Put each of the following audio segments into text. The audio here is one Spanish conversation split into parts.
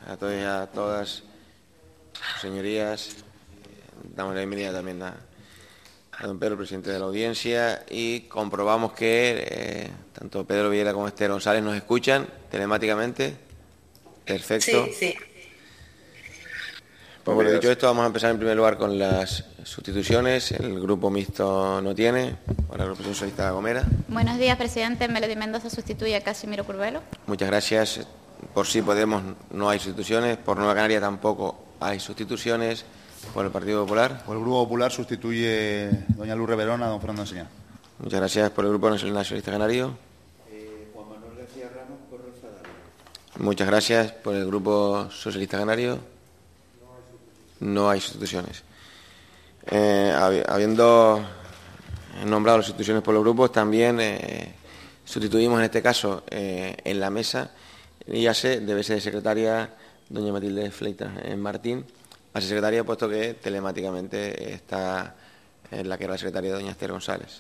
a todos y a todas, señorías. Damos la bienvenida también a don Pedro, presidente de la audiencia, y comprobamos que tanto Pedro Villela como Esther González nos escuchan telemáticamente. Perfecto. Sí. Pues bueno, dicho esto, vamos a empezar en primer lugar con las sustituciones. El grupo mixto no tiene. Por la agrupación socialista de La Gomera. Buenos días, presidente. Melody Mendoza sustituye a Casimiro Curvelo. Muchas gracias. Por Sí Podemos no hay sustituciones. Por Nueva Canaria tampoco hay sustituciones. Por el Partido Popular. Por el Grupo Popular sustituye doña Luz Reverón a don Fernando Enseña. Muchas gracias. Por el Grupo Nacionalista Canario. Juan Manuel García Ramos por Rafa Dávila. Muchas gracias. Por el Grupo Socialista Canario. No hay sustituciones. Habiendo nombrado las sustituciones por los grupos, también sustituimos en este caso en la mesa, y ya debe ser de secretaria doña Matilde Fleitas Martín, a ser secretaria, puesto que telemáticamente está en la que era la secretaria doña Esther González.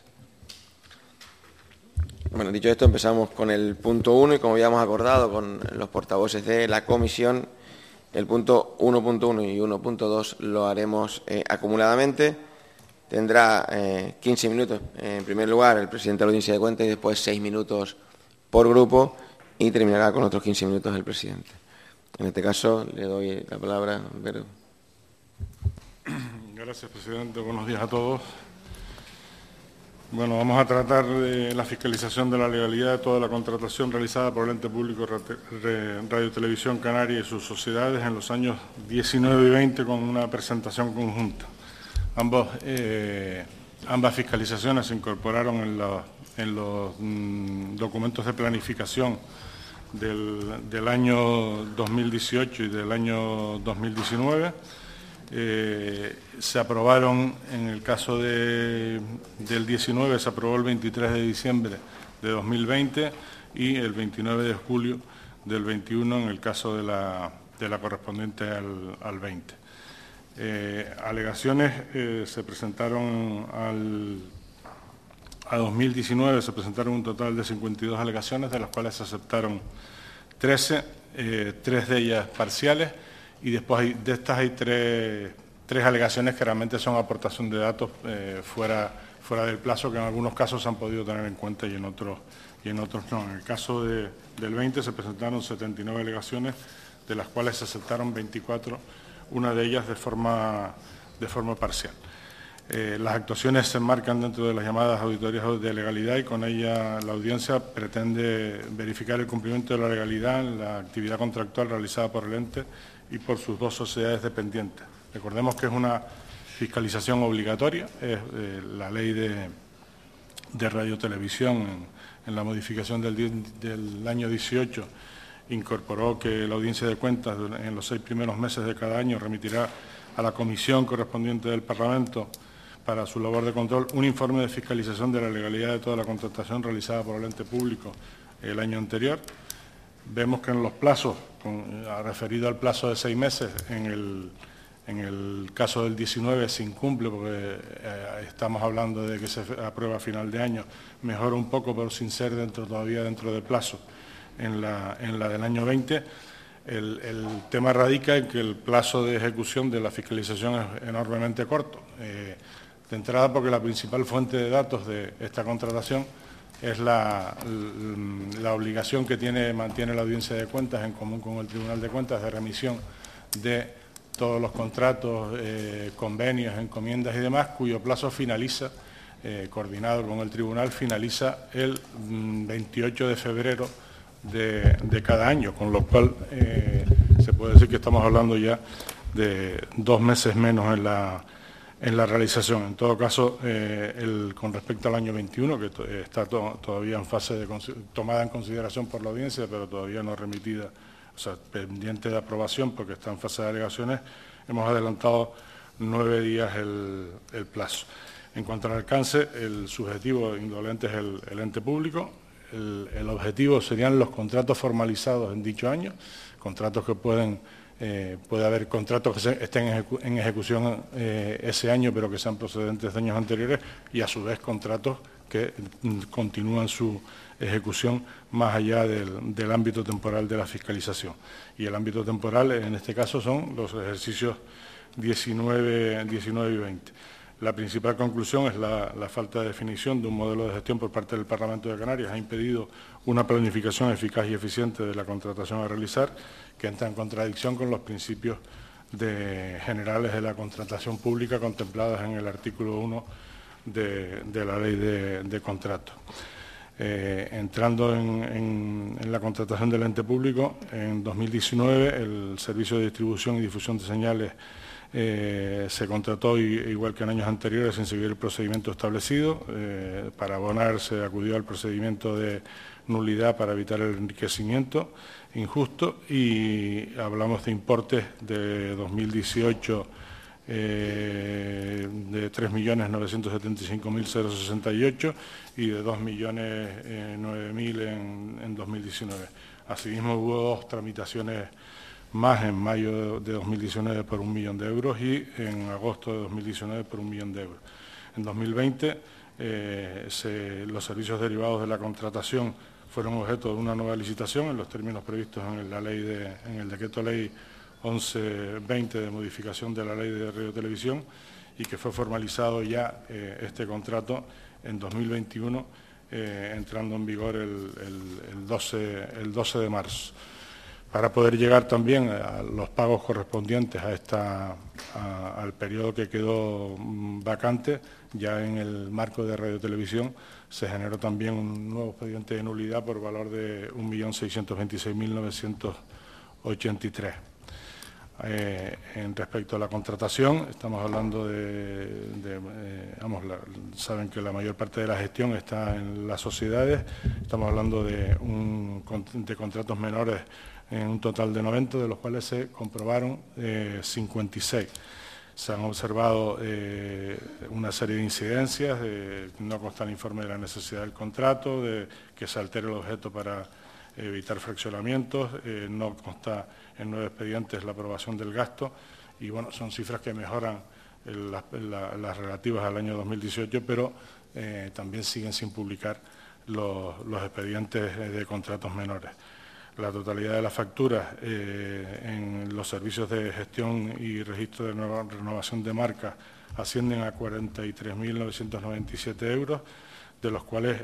Bueno, dicho esto, empezamos con el punto 1 y como habíamos acordado con los portavoces de la comisión, el punto 1.1 y 1.2 lo haremos acumuladamente. Tendrá 15 minutos, en primer lugar, el presidente de la Audiencia de Cuentas y después 6 minutos por grupo y terminará con otros 15 minutos el presidente. En este caso, le doy la palabra a Pedro. Gracias, presidente. Buenos días a todos. Bueno, vamos a tratar de la fiscalización de la legalidad de toda la contratación realizada por el ente público Radio Televisión Canaria y sus sociedades en los años 19 y 20 con una presentación conjunta. Ambas fiscalizaciones se incorporaron en los documentos de planificación del año 2018 y del año 2019. Se aprobaron, en el caso del 19, se aprobó el 23 de diciembre de 2020 y el 29 de julio del 21 en el caso de la correspondiente al 20. Alegaciones se presentaron a 2019, se presentaron un total de 52 alegaciones, de las cuales se aceptaron 13, 3 de ellas parciales, y después de estas hay tres alegaciones que realmente son aportación de datos fuera del plazo, que en algunos casos se han podido tener en cuenta y en otros no. En el caso del 20 se presentaron 79 alegaciones, de las cuales se aceptaron 24, una de ellas de forma parcial. Las actuaciones se enmarcan dentro de las llamadas auditorías de legalidad y con ella la audiencia pretende verificar el cumplimiento de la legalidad en la actividad contractual realizada por el ente y por sus dos sociedades dependientes. Recordemos que es una fiscalización obligatoria, es la ley de radiotelevisión en la modificación del año 18 incorporó que la audiencia de cuentas en los 6 primeros meses de cada año remitirá a la comisión correspondiente del Parlamento para su labor de control un informe de fiscalización de la legalidad de toda la contratación realizada por el ente público el año anterior. Vemos que en los plazos, referido al plazo de 6 meses, en el caso del 19 se incumple porque estamos hablando de que se aprueba a final de año, mejora un poco pero sin ser todavía dentro del plazo en la del año 20. El tema radica en que el plazo de ejecución de la fiscalización es enormemente corto. De entrada porque la principal fuente de datos de esta contratación es la obligación que mantiene la audiencia de cuentas en común con el Tribunal de Cuentas de remisión de todos los contratos, convenios, encomiendas y demás, cuyo plazo finaliza, coordinado con el Tribunal, finaliza el 28 de febrero de cada año, con lo cual se puede decir que estamos hablando ya de 2 meses menos en la realización. En todo caso, con respecto al año 21, que está todavía en fase de tomada en consideración por la audiencia, pero todavía no remitida, o sea, pendiente de aprobación porque está en fase de alegaciones, hemos adelantado 9 días el plazo. En cuanto al alcance, el subjetivo indolente es el ente público. El objetivo serían los contratos formalizados en dicho año, contratos que puede haber contratos que estén en ejecución ese año, pero que sean procedentes de años anteriores, y a su vez contratos que continúan su ejecución más allá del ámbito temporal de la fiscalización. Y el ámbito temporal, en este caso, son los ejercicios 19 y 20. La principal conclusión es la falta de definición de un modelo de gestión por parte del Parlamento de Canarias. Ha impedido una planificación eficaz y eficiente de la contratación a realizar, que entra en contradicción con los principios generales de la contratación pública contemplados en el artículo 1 de la Ley de Contratos. Entrando en la contratación del ente público, en 2019 el Servicio de Distribución y Difusión de Señales se contrató, igual que en años anteriores, sin seguir el procedimiento establecido. Para abonar se acudió al procedimiento de nulidad para evitar el enriquecimiento injusto, y hablamos de importes de 2018 de 3.975.068 y de 2.009.000 en 2019. Asimismo, hubo 2 tramitaciones más en mayo de 2019 por 1 millón de euros y en agosto de 2019 por 1 millón de euros. En 2020, los servicios derivados de la contratación fueron objeto de una nueva licitación en los términos previstos en el decreto ley 11/20 de modificación de la Ley de Radio y Televisión, y que fue formalizado ya este contrato en 2021, entrando en vigor el 12 de marzo. Para poder llegar también a los pagos correspondientes al periodo que quedó vacante, ya en el marco de Radio y Televisión se generó también un nuevo expediente de nulidad por valor de 1.626.983. En respecto a la contratación, estamos hablando saben que la mayor parte de la gestión está en las sociedades. Estamos hablando de contratos menores en un total de 90, de los cuales se comprobaron 56. Se han observado una serie de incidencias, no consta el informe de la necesidad del contrato, de que se altere el objeto para evitar fraccionamientos, no consta en 9 expedientes la aprobación del gasto, y bueno, son cifras que mejoran las relativas al año 2018, pero también siguen sin publicar los expedientes de contratos menores. La totalidad de las facturas en los servicios de gestión y registro de renovación de marcas ascienden a 43.997 euros, de los cuales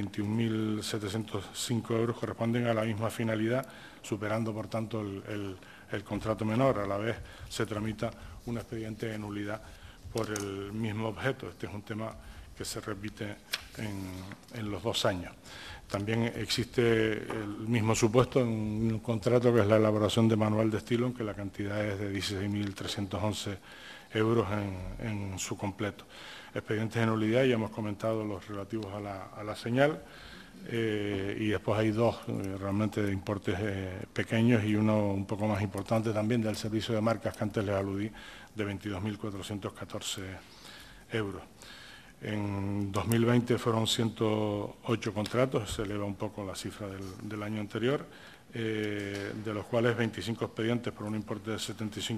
21.705 euros corresponden a la misma finalidad, superando por tanto el contrato menor. A la vez se tramita un expediente de nulidad por el mismo objeto. Este es un tema que se repite en los 2 años. También existe el mismo supuesto en un contrato que es la elaboración de manual de estilo, en que la cantidad es de 16.311 euros en su completo. Expedientes de nulidad, ya hemos comentado los relativos a la señal, y después hay 2 realmente de importes pequeños y uno un poco más importante también del servicio de marcas que antes les aludí, de 22.414 euros. En 2020 fueron 108 contratos, se eleva un poco la cifra del año anterior, de los cuales 25 expedientes por un importe de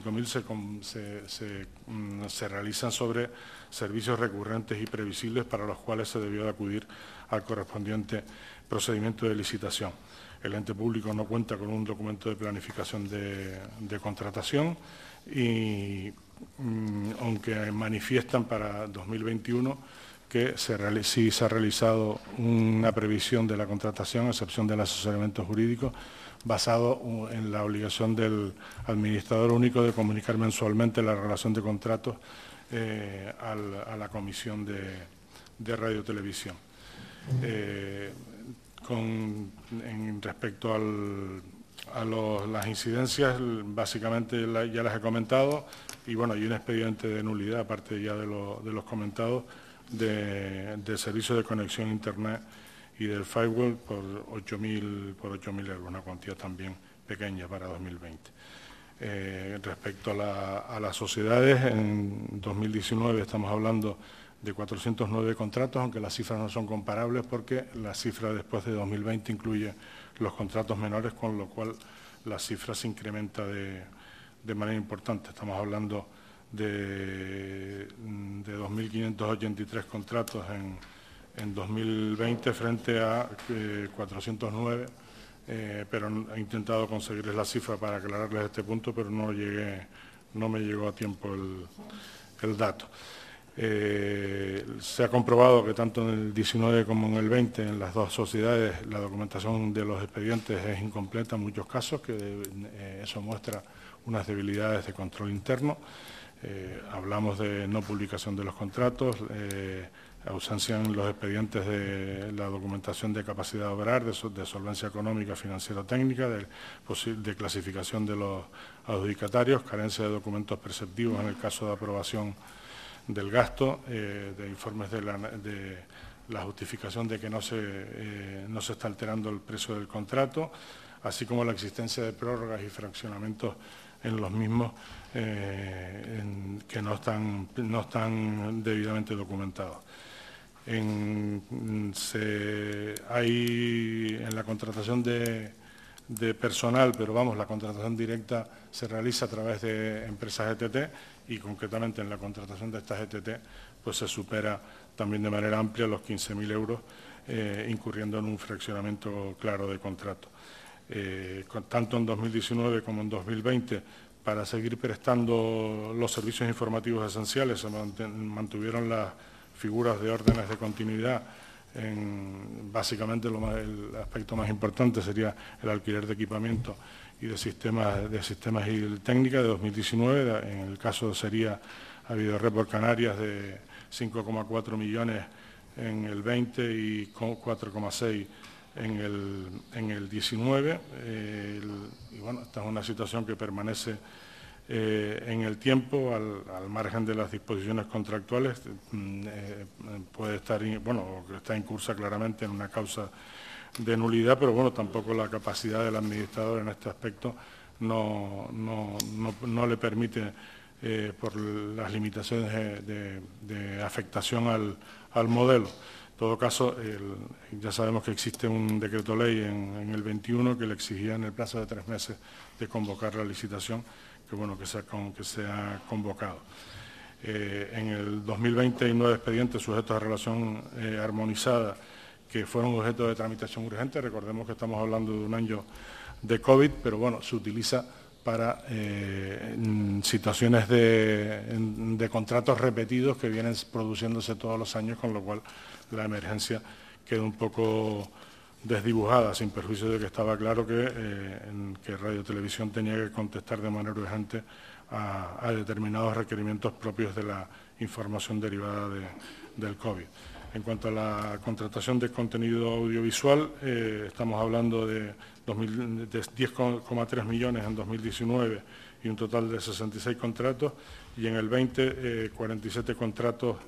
75.000 se realizan sobre servicios recurrentes y previsibles, para los cuales se debió de acudir al correspondiente procedimiento de licitación. El ente público no cuenta con un documento de planificación de contratación y aunque manifiestan para 2021 que sí se ha realizado una previsión de la contratación, a excepción del asesoramiento jurídico, basado en la obligación del administrador único de comunicar mensualmente la relación de contratos a la Comisión de Radio y Televisión. Respecto a las incidencias, básicamente ya las he comentado, y bueno, hay un expediente de nulidad, aparte ya de los comentados, de servicio de conexión a Internet y del firewall por 8.000 euros, una cuantía también pequeña para 2020. Respecto a las sociedades, en 2019 estamos hablando de 409 contratos, aunque las cifras no son comparables porque la cifra después de 2020 incluye los contratos menores, con lo cual la cifra se incrementa de manera importante. Estamos hablando de 2.583 contratos en 2020 frente a 409, pero he intentado conseguirles la cifra para aclararles este punto, pero no me llegó a tiempo el dato. Se ha comprobado que tanto en el 19 como en el 20, en las dos sociedades, la documentación de los expedientes es incompleta en muchos casos, que eso muestra unas debilidades de control interno. Hablamos de no publicación de los contratos, ausencia en los expedientes de la documentación de capacidad de obrar, de solvencia económica, financiera o técnica, de clasificación de los adjudicatarios, carencia de documentos perceptivos en el caso de aprobación del gasto, de informes de la justificación de que no se está alterando el precio del contrato, así como la existencia de prórrogas y fraccionamientos en los mismos que no están debidamente documentados. Hay en la contratación de personal, pero vamos, la contratación directa se realiza a través de empresas ETT y concretamente en la contratación de estas ETT pues se supera también de manera amplia los 15.000 euros, incurriendo en un fraccionamiento claro de contrato. Tanto en 2019 como en 2020, para seguir prestando los servicios informativos esenciales, se mantuvieron las figuras de órdenes de continuidad. Básicamente el aspecto más importante sería el alquiler de equipamiento y de sistemas y técnica de 2019. En el caso sería a Videored por Canarias de 5,4 millones en el 20 y 4,6 en el 19. Y bueno, esta es una situación que permanece en el tiempo, al margen de las disposiciones contractuales, puede estar, bueno, está incursa claramente en una causa de nulidad, pero bueno, tampoco la capacidad del administrador en este aspecto no le permite, por las limitaciones de afectación al modelo. En todo caso, ya sabemos que existe un decreto ley en el 21 que le exigía en el plazo de 3 meses de convocar la licitación, que bueno, que se ha convocado. En el 2020 hay 9 expedientes sujetos a relación armonizada que fueron objeto de tramitación urgente. Recordemos que estamos hablando de un año de COVID, pero bueno, se utiliza para situaciones de contratos repetidos que vienen produciéndose todos los años, con lo cual la emergencia queda un poco desdibujada, sin perjuicio de que estaba claro que Radio Televisión tenía que contestar de manera urgente a determinados requerimientos propios de la información derivada del COVID. En cuanto a la contratación de contenido audiovisual, estamos hablando de 10,3 millones en 2019 y un total de 66 contratos, y en el 20, 47 contratos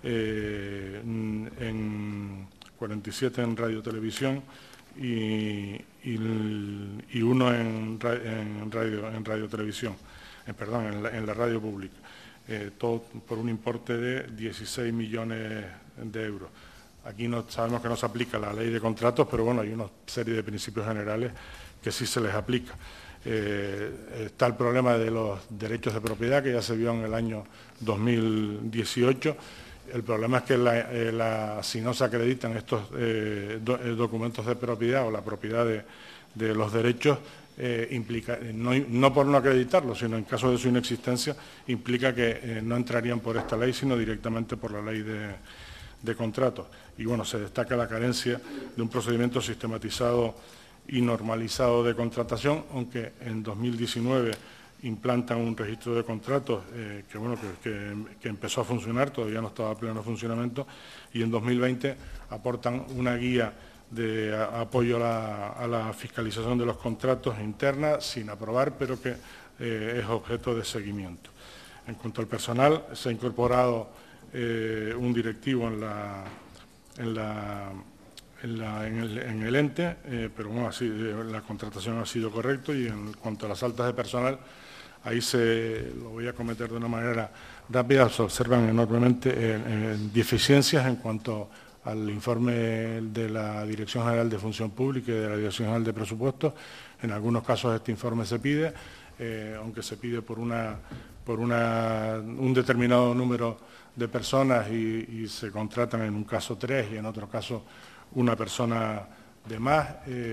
47 en Radio Televisión y uno en Radio Televisión, en la radio pública, todo por un importe de 16 millones de euros. Aquí sabemos que no se aplica la ley de contratos, pero bueno, hay una serie de principios generales que sí se les aplica. Está el problema de los derechos de propiedad, que ya se vio en el año 2018. El problema es que si no se acreditan estos documentos de propiedad o la propiedad de los derechos, implica, no por no acreditarlo, sino en caso de su inexistencia, implica que no entrarían por esta ley, sino directamente por la ley de contratos. Y bueno, se destaca la carencia de un procedimiento sistematizado y normalizado de contratación, aunque en 2019 implantan un registro de contratos que empezó a funcionar, todavía no estaba a pleno funcionamiento, y en 2020 aportan una guía de apoyo a la fiscalización de los contratos interna, sin aprobar, pero que es objeto de seguimiento. En cuanto al personal, se ha incorporado un directivo en el ente, pero bueno, así, la contratación ha sido correcta, y en cuanto a las altas de personal, ahí lo voy a comentar de una manera rápida, se observan enormemente deficiencias en cuanto al informe de la Dirección General de Función Pública y de la Dirección General de Presupuestos. En algunos casos este informe se pide, aunque se pide por una por un determinado número de personas y se contratan en un caso 3 y en otro caso una persona de más.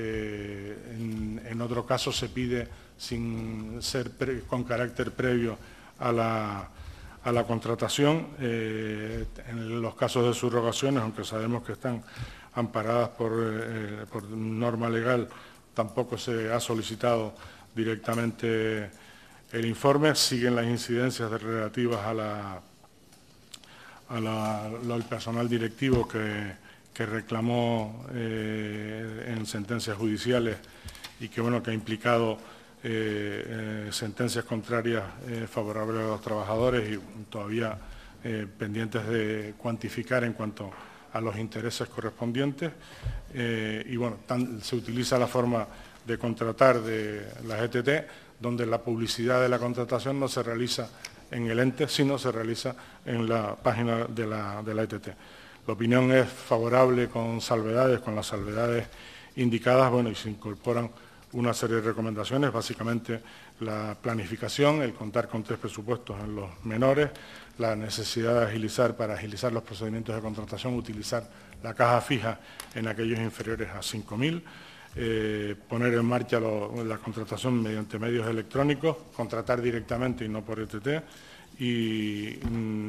En otro caso se pide sin ser con carácter previo a la contratación. En los casos de subrogaciones, aunque sabemos que están amparadas por norma legal, tampoco se ha solicitado directamente el informe. Siguen las incidencias relativas al personal directivo que reclamó en sentencias judiciales y que ha implicado sentencias contrarias favorables a los trabajadores y todavía pendientes de cuantificar en cuanto a los intereses correspondientes. Se utiliza la forma de contratar de la ETT, donde la publicidad de la contratación no se realiza en el ente, sino se realiza en la página de la ETT. La opinión es favorable con las salvedades indicadas, y se incorporan una serie de recomendaciones, básicamente la planificación, el contar con 3 presupuestos en los menores, la necesidad de agilizar, para agilizar los procedimientos de contratación, utilizar la caja fija en aquellos inferiores a 5.000, poner en marcha la contratación mediante medios electrónicos, contratar directamente y no por ETT, y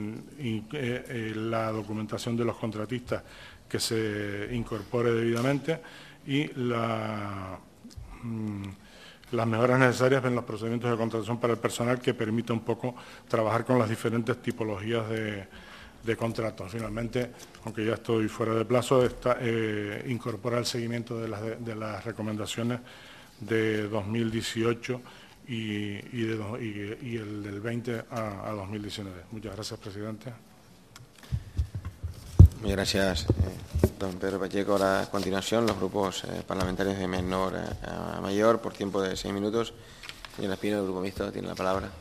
la documentación de los contratistas que se incorpore debidamente y las mejoras necesarias en los procedimientos de contratación para el personal, que permita un poco trabajar con las diferentes tipologías de contratos. Finalmente, aunque ya estoy fuera de plazo, incorpora el seguimiento de las recomendaciones de 2018 y el del 20 a 2019. Muchas gracias, presidente. Muchas gracias, don Pedro Pacheco. Ahora, a continuación, los grupos parlamentarios de menor a mayor, por tiempo de 6 minutos. Señora Espino, del Grupo Mixto, tiene la palabra.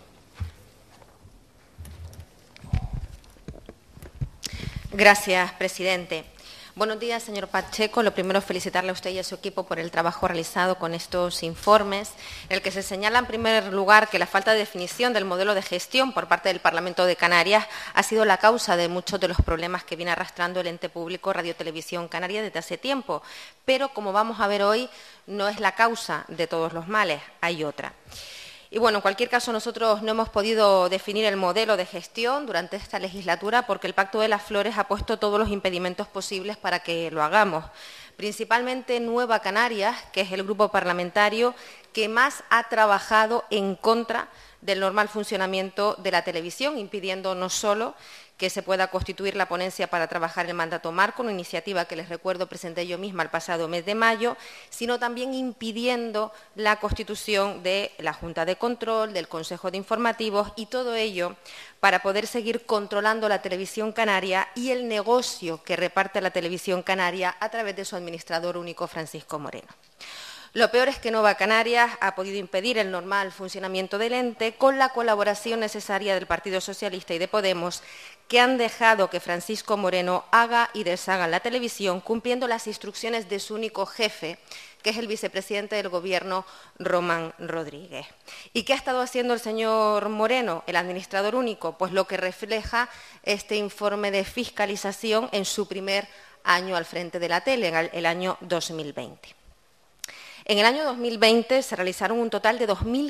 Gracias, presidente. Buenos días, señor Pacheco. Lo primero, felicitarle a usted y a su equipo por el trabajo realizado con estos informes, en el que se señala, en primer lugar, que la falta de definición del modelo de gestión por parte del Parlamento de Canarias ha sido la causa de muchos de los problemas que viene arrastrando el ente público Radio Televisión Canaria desde hace tiempo. Pero, como vamos a ver hoy, no es la causa de todos los males, hay otra. Y en cualquier caso, nosotros no hemos podido definir el modelo de gestión durante esta legislatura porque el Pacto de las Flores ha puesto todos los impedimentos posibles para que lo hagamos. Principalmente Nueva Canarias, que es el grupo parlamentario que más ha trabajado en contra del normal funcionamiento de la televisión, impidiendo no solo que se pueda constituir la ponencia para trabajar el mandato marco, una iniciativa que les recuerdo presenté yo misma el pasado mes de mayo, sino también impidiendo la constitución de la Junta de Control, del Consejo de Informativos, y todo ello para poder seguir controlando la televisión canaria y el negocio que reparte la televisión canaria a través de su administrador único, Francisco Moreno. Lo peor es que Nueva Canarias ha podido impedir el normal funcionamiento del ente con la colaboración necesaria del Partido Socialista y de Podemos, que han dejado que Francisco Moreno haga y deshaga la televisión cumpliendo las instrucciones de su único jefe, que es el vicepresidente del Gobierno, Román Rodríguez. ¿Y qué ha estado haciendo el señor Moreno, el administrador único? Pues lo que refleja este informe de fiscalización en su primer año al frente de la tele, en el año 2020. En el año 2020 se realizaron un total de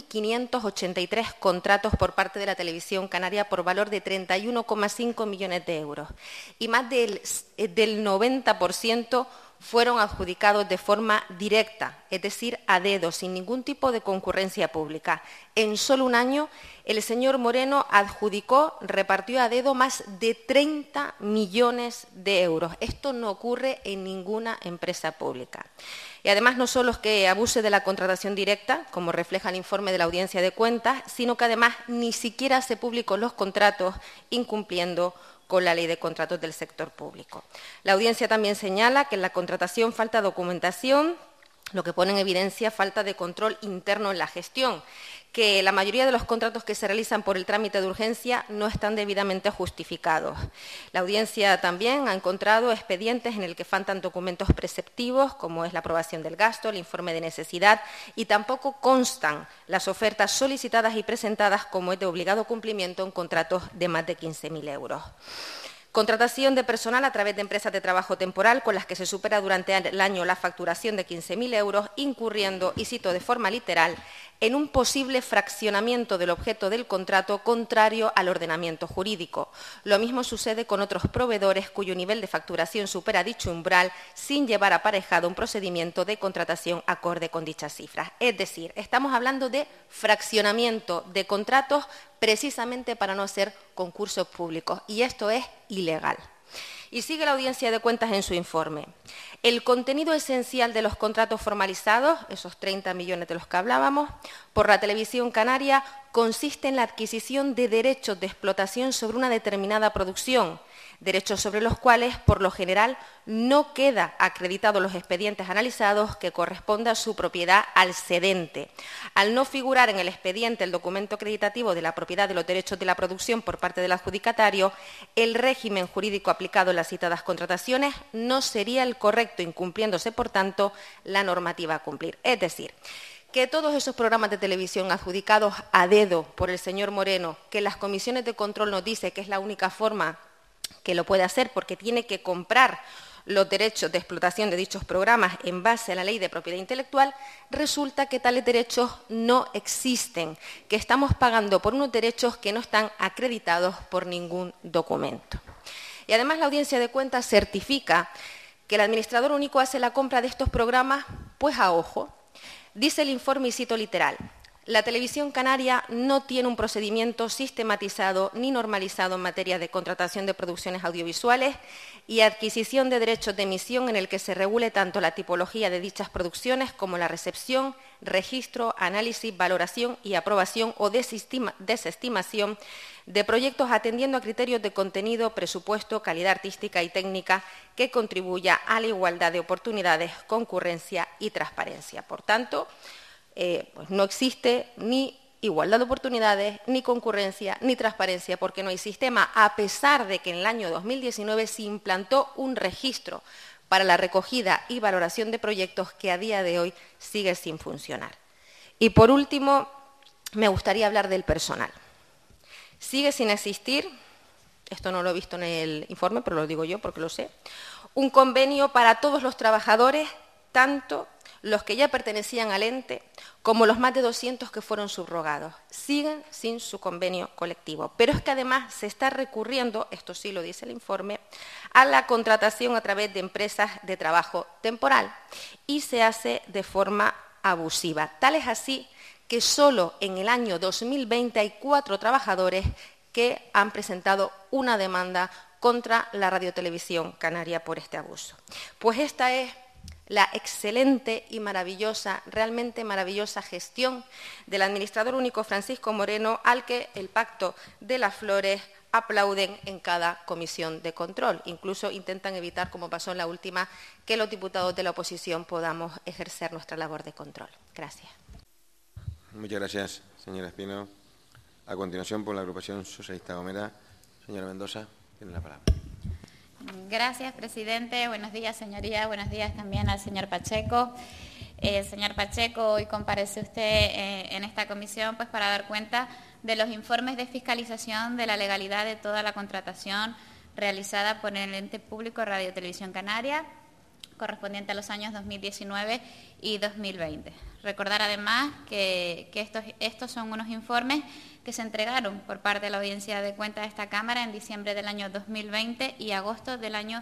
2.583 contratos por parte de la televisión canaria por valor de 31,5 millones de euros y más del 90% fueron adjudicados de forma directa, es decir, a dedo, sin ningún tipo de concurrencia pública. En solo un año, el señor Moreno repartió a dedo más de 30 millones de euros. Esto no ocurre en ninguna empresa pública. Y además no solo es que abuse de la contratación directa, como refleja el informe de la Audiencia de Cuentas, sino que además ni siquiera hace públicos los contratos, incumpliendo con la Ley de Contratos del Sector Público. La audiencia también señala que en la contratación falta documentación, lo que pone en evidencia falta de control interno en la gestión, que la mayoría de los contratos que se realizan por el trámite de urgencia no están debidamente justificados. La audiencia también ha encontrado expedientes en el que faltan documentos preceptivos, como es la aprobación del gasto, el informe de necesidad, y tampoco constan las ofertas solicitadas y presentadas como es de obligado cumplimiento en contratos de más de 15.000 euros. Contratación de personal a través de empresas de trabajo temporal con las que se supera durante el año la facturación de 15.000 euros, incurriendo, y cito de forma literal, en un posible fraccionamiento del objeto del contrato contrario al ordenamiento jurídico. Lo mismo sucede con otros proveedores cuyo nivel de facturación supera dicho umbral sin llevar aparejado un procedimiento de contratación acorde con dichas cifras. Es decir, estamos hablando de fraccionamiento de contratos precisamente para no hacer concursos públicos, y esto es ilegal. Y sigue la Audiencia de Cuentas en su informe. El contenido esencial de los contratos formalizados, esos 30 millones de los que hablábamos, por la Televisión Canaria, consiste en la adquisición de derechos de explotación sobre una determinada producción, derechos sobre los cuales, por lo general, no queda acreditado en los expedientes analizados que corresponda su propiedad al cedente. Al no figurar en el expediente el documento acreditativo de la propiedad de los derechos de la producción por parte del adjudicatario, el régimen jurídico aplicado en las citadas contrataciones no sería el correcto, incumpliéndose, por tanto, la normativa a cumplir. Es decir, que todos esos programas de televisión adjudicados a dedo por el señor Moreno, que las comisiones de control nos dice que es la única forma que lo puede hacer porque tiene que comprar los derechos de explotación de dichos programas en base a la Ley de Propiedad Intelectual, resulta que tales derechos no existen, que estamos pagando por unos derechos que no están acreditados por ningún documento. Y además la Audiencia de Cuentas certifica que el administrador único hace la compra de estos programas pues a ojo. Dice el informe, y cito literal: la Televisión Canaria no tiene un procedimiento sistematizado ni normalizado en materia de contratación de producciones audiovisuales y adquisición de derechos de emisión en el que se regule tanto la tipología de dichas producciones como la recepción, registro, análisis, valoración y aprobación o desestimación de proyectos atendiendo a criterios de contenido, presupuesto, calidad artística y técnica que contribuya a la igualdad de oportunidades, concurrencia y transparencia. Por tanto, pues no existe ni igualdad de oportunidades, ni concurrencia, ni transparencia, porque no hay sistema, a pesar de que en el año 2019 se implantó un registro para la recogida y valoración de proyectos que a día de hoy sigue sin funcionar. Y por último, me gustaría hablar del personal. Sigue sin existir, esto no lo he visto en el informe, pero lo digo yo porque lo sé, un convenio para todos los trabajadores, tanto los que ya pertenecían al ente como los más de 200 que fueron subrogados. Siguen sin su convenio colectivo. Pero es que además se está recurriendo, esto sí lo dice el informe, a la contratación a través de empresas de trabajo temporal y se hace de forma abusiva. Tal es así que solo en el año 2020 hay 4 trabajadores que han presentado una demanda contra la Radiotelevisión Canaria por este abuso. Pues esta es la excelente y maravillosa, realmente maravillosa gestión del administrador único Francisco Moreno, al que el Pacto de las Flores aplauden en cada comisión de control. Incluso intentan evitar, como pasó en la última, que los diputados de la oposición podamos ejercer nuestra labor de control. Gracias. Muchas gracias, señora Espino. A continuación, por la agrupación socialista Gomera, señora Mendoza, tiene la palabra. Gracias, presidente. Buenos días, señoría. Buenos días también al señor Pacheco. Señor Pacheco, hoy comparece usted en esta comisión pues para dar cuenta de los informes de fiscalización de la legalidad de toda la contratación realizada por el ente público Radio Televisión Canaria, correspondiente a los años 2019 y 2020. Recordar además que estos son unos informes que se entregaron por parte de la Audiencia de Cuentas de esta Cámara en diciembre del año 2020 y agosto del año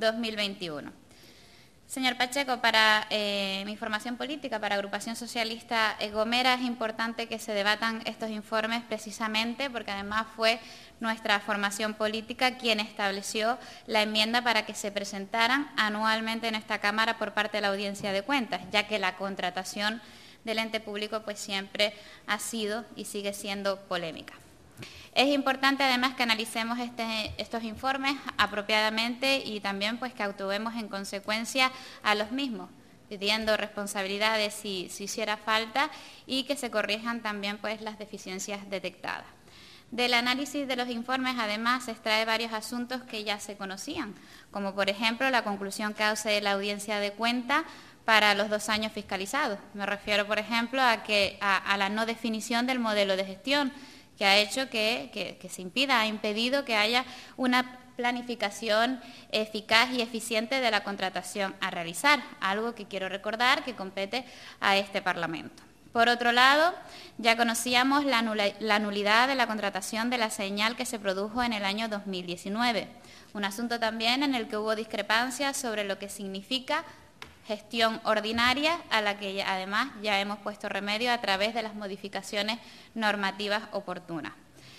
2021. Señor Pacheco, para mi formación política, para Agrupación Socialista Gomera, es importante que se debatan estos informes precisamente porque además fue nuestra formación política quien estableció la enmienda para que se presentaran anualmente en esta Cámara por parte de la Audiencia de Cuentas, ya que la contratación del ente público pues siempre ha sido y sigue siendo polémica. Es importante además que analicemos estos informes apropiadamente y también pues que actuemos en consecuencia a los mismos. pidiendo responsabilidades si hiciera falta y que se corrijan también pues las deficiencias detectadas. Del análisis de los informes, además, se extrae varios asuntos que ya se conocían, como por ejemplo la conclusión que hace la audiencia de cuenta para los 2 años fiscalizados. Me refiero, por ejemplo, a la no definición del modelo de gestión, que ha hecho que se impida, ha impedido que haya una planificación eficaz y eficiente de la contratación a realizar, algo que quiero recordar que compete a este Parlamento. Por otro lado, ya conocíamos la nulidad de la contratación de la señal que se produjo en el año 2019, un asunto también en el que hubo discrepancias sobre lo que significa gestión ordinaria, a la que además ya hemos puesto remedio a través de las modificaciones normativas oportunas.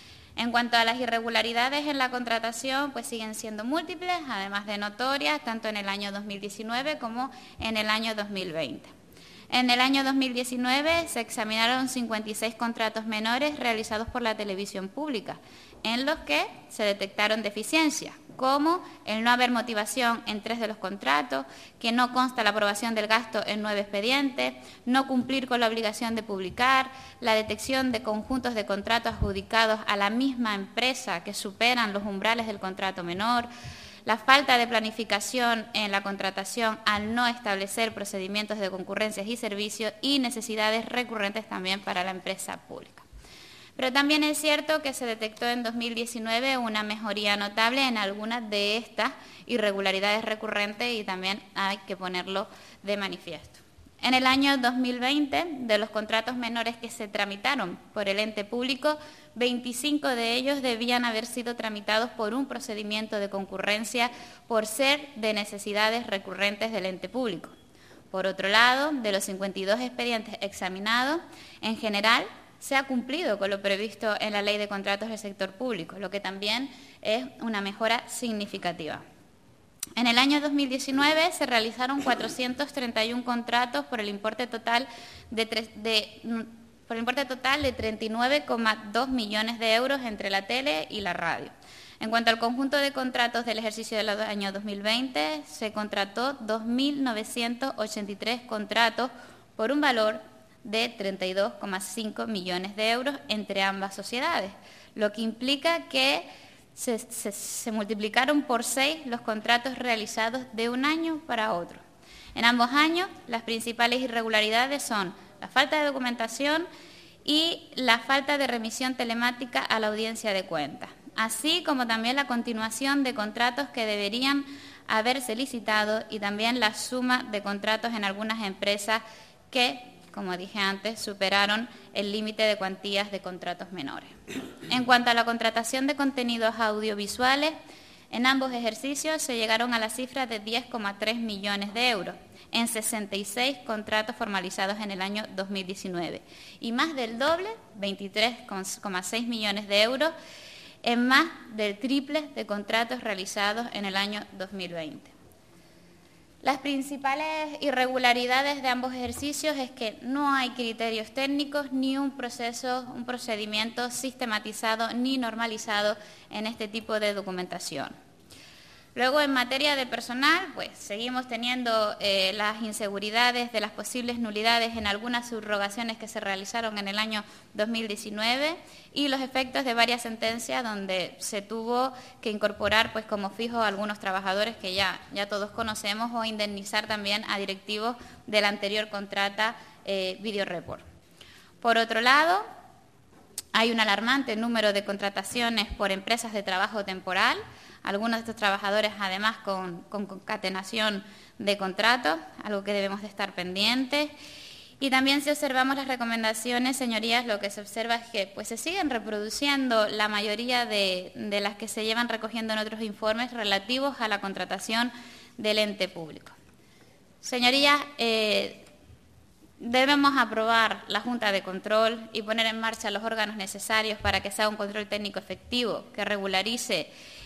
En cuanto a las irregularidades en la contratación, pues siguen siendo múltiples, además de notorias, tanto en el año 2019 como en el año 2020. En el año 2019 se examinaron 56 contratos menores realizados por la televisión pública, en los que se detectaron deficiencias, como el no haber motivación en 3 de los contratos, que no consta la aprobación del gasto en 9 expedientes, no cumplir con la obligación de publicar, la detección de conjuntos de contratos adjudicados a la misma empresa que superan los umbrales del contrato menor, la falta de planificación en la contratación al no establecer procedimientos de concurrencias y servicios y necesidades recurrentes también para la empresa pública. Pero también es cierto que se detectó en 2019 una mejoría notable en algunas de estas irregularidades recurrentes y también hay que ponerlo de manifiesto. En el año 2020, de los contratos menores que se tramitaron por el ente público, 25 de ellos debían haber sido tramitados por un procedimiento de concurrencia por ser de necesidades recurrentes del ente público. Por otro lado, de los 52 expedientes examinados, en general se ha cumplido con lo previsto en la Ley de Contratos del Sector Público, lo que también es una mejora significativa. En el año 2019 se realizaron 431 contratos por el importe total de 39,2 millones de euros entre la tele y la radio. En cuanto al conjunto de contratos del ejercicio del año 2020, se contrató 2.983 contratos por un valor de 32,5 millones de euros entre ambas sociedades, lo que implica que se multiplicaron por 6 los contratos realizados de un año para otro. En ambos años, las principales irregularidades son la falta de documentación y la falta de remisión telemática a la audiencia de cuentas, así como también la continuación de contratos que deberían haberse licitado y también la suma de contratos en algunas empresas que, como dije antes, superaron el límite de cuantías de contratos menores. En cuanto a la contratación de contenidos audiovisuales, en ambos ejercicios se llegaron a la cifra de 10,3 millones de euros, en 66 contratos formalizados en el año 2019, y más del doble, 23,6 millones de euros, en más del triple de contratos realizados en el año 2020. Las principales irregularidades de ambos ejercicios es que no hay criterios técnicos ni un procedimiento sistematizado ni normalizado en este tipo de documentación. Luego, en materia de personal, pues seguimos teniendo las inseguridades de las posibles nulidades en algunas subrogaciones que se realizaron en el año 2019 y los efectos de varias sentencias donde se tuvo que incorporar pues como fijo a algunos trabajadores que ya todos conocemos o indemnizar también a directivos de la anterior contrata Videoreport. Por otro lado, hay un alarmante número de contrataciones por empresas de trabajo temporal, algunos de estos trabajadores además con concatenación de contratos, algo que debemos de estar pendientes. Y también si observamos las recomendaciones, señorías, lo que se observa es que pues, se siguen reproduciendo la mayoría de las que se llevan recogiendo en otros informes relativos a la contratación del ente público. Señorías, debemos aprobar la Junta de Control y poner en marcha los órganos necesarios para que sea un control técnico efectivo, que regularice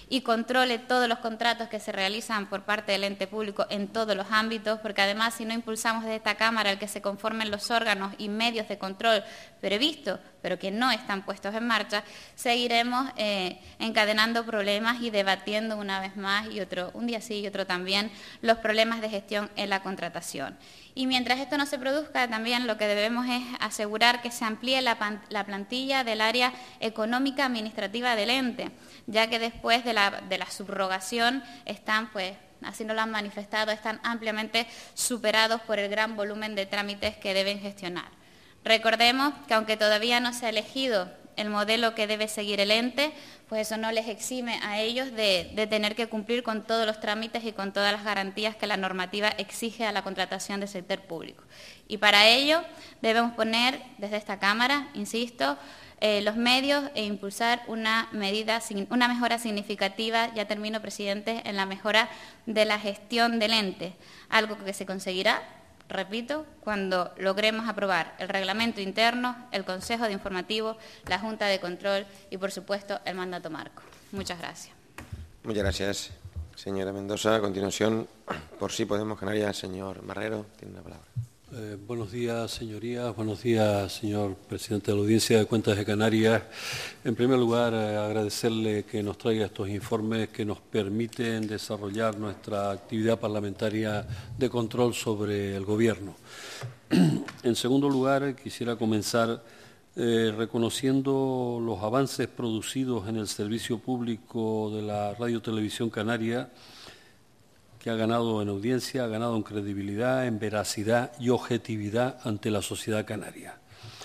y controle todos los contratos que se realizan por parte del ente público en todos los ámbitos, porque además si no impulsamos desde esta Cámara el que se conformen los órganos y medios de control previstos, pero que no están puestos en marcha, seguiremos encadenando problemas y debatiendo una vez más, y un día sí y otro también, los problemas de gestión en la contratación. Y mientras esto no se produzca, también lo que debemos es asegurar que se amplíe la plantilla del área económica administrativa del ente, ya que después de la subrogación están, pues, así nos lo han manifestado, están ampliamente superados por el gran volumen de trámites que deben gestionar. Recordemos que aunque todavía no se ha elegido el modelo que debe seguir el ente, pues eso no les exime a ellos de tener que cumplir con todos los trámites y con todas las garantías que la normativa exige a la contratación del sector público. Y para ello debemos poner desde esta Cámara, insisto, los medios e impulsar una mejora significativa, ya termino, presidente, en la mejora de la gestión del ente, algo que se conseguirá, repito, cuando logremos aprobar el reglamento interno, el Consejo de Informativo, la Junta de Control y, por supuesto, el mandato marco. Muchas gracias. Muchas gracias, señora Mendoza. A continuación, por Sí Podemos Canarias, señor Marrero, tiene la palabra. Buenos días, señorías. Buenos días, señor presidente de la Audiencia de Cuentas de Canarias. En primer lugar, agradecerle que nos traiga estos informes que nos permiten desarrollar nuestra actividad parlamentaria de control sobre el Gobierno. En segundo lugar, quisiera comenzar reconociendo los avances producidos en el servicio público de la Radio Televisión Canaria, que ha ganado en audiencia, ha ganado en credibilidad, en veracidad y objetividad ante la sociedad canaria.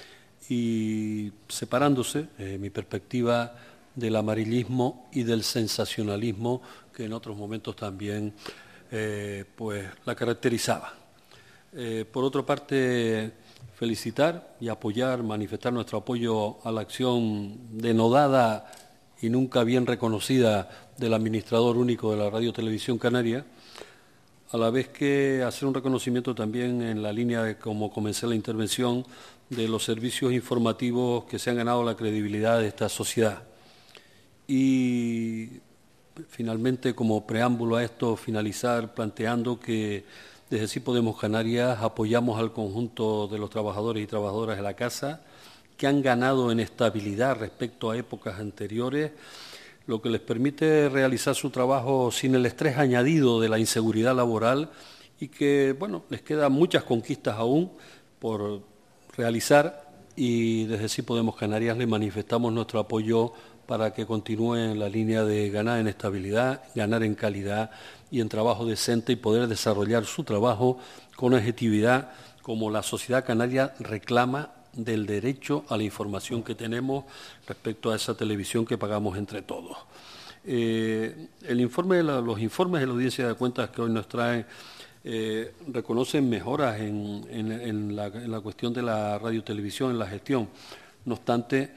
Y separándose, mi perspectiva, del amarillismo y del sensacionalismo que en otros momentos también pues la caracterizaba. Por otra parte, felicitar y apoyar, manifestar nuestro apoyo a la acción denodada y nunca bien reconocida del administrador único de la Radio Televisión Canaria, a la vez que hacer un reconocimiento también en la línea de cómo comencé la intervención de los servicios informativos que se han ganado la credibilidad de esta sociedad. Y finalmente, como preámbulo a esto, finalizar planteando que desde Sí Podemos Canarias apoyamos al conjunto de los trabajadores y trabajadoras de la casa que han ganado en estabilidad respecto a épocas anteriores, lo que les permite realizar su trabajo sin el estrés añadido de la inseguridad laboral y que, bueno, les quedan muchas conquistas aún por realizar y desde Sí Podemos Canarias les manifestamos nuestro apoyo para que continúen en la línea de ganar en estabilidad, ganar en calidad y en trabajo decente y poder desarrollar su trabajo con objetividad como la sociedad canaria reclama del derecho a la información que tenemos respecto a esa televisión que pagamos entre todos. Los informes de la Audiencia de Cuentas que hoy nos traen reconocen mejoras en la cuestión de la radiotelevisión, en la gestión. No obstante,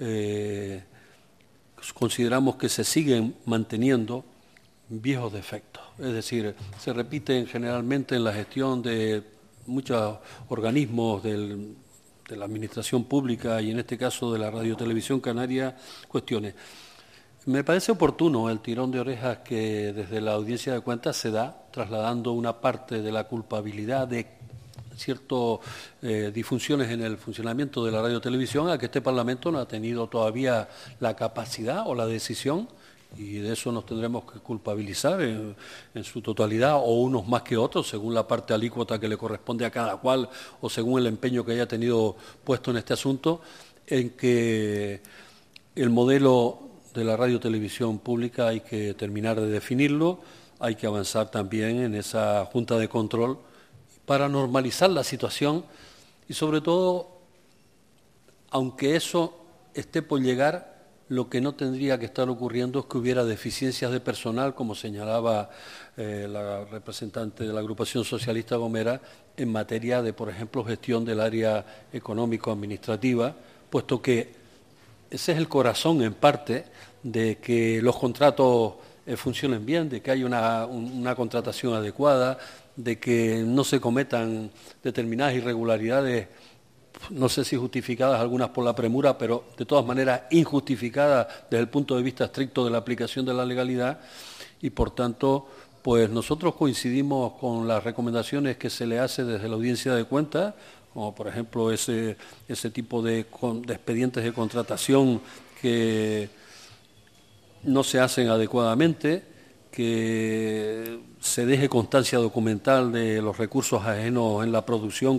consideramos que se siguen manteniendo viejos defectos. Es decir, se repiten generalmente en la gestión de muchos organismos de la Administración Pública y en este caso de la Radio Televisión Canaria, cuestiones. Me parece oportuno el tirón de orejas que desde la Audiencia de Cuentas se da, trasladando una parte de la culpabilidad de ciertas disfunciones en el funcionamiento de la Radio Televisión a que este Parlamento no ha tenido todavía la capacidad o la decisión, y de eso nos tendremos que culpabilizar en su totalidad, o unos más que otros, según la parte alícuota que le corresponde a cada cual o según el empeño que haya tenido puesto en este asunto, en que el modelo de la radiotelevisión pública hay que terminar de definirlo, hay que avanzar también en esa Junta de Control para normalizar la situación y, sobre todo, aunque eso esté por llegar, lo que no tendría que estar ocurriendo es que hubiera deficiencias de personal, como señalaba la representante de la agrupación socialista Gomera, en materia de, por ejemplo, gestión del área económico-administrativa, puesto que ese es el corazón, en parte, de que los contratos funcionen bien, de que haya una contratación adecuada, de que no se cometan determinadas irregularidades no sé si justificadas algunas por la premura, pero de todas maneras injustificadas desde el punto de vista estricto de la aplicación de la legalidad, y por tanto, pues nosotros coincidimos con las recomendaciones que se le hace desde la Audiencia de Cuentas, como por ejemplo ese tipo de expedientes de contratación que no se hacen adecuadamente, que se deje constancia documental de los recursos ajenos en la producción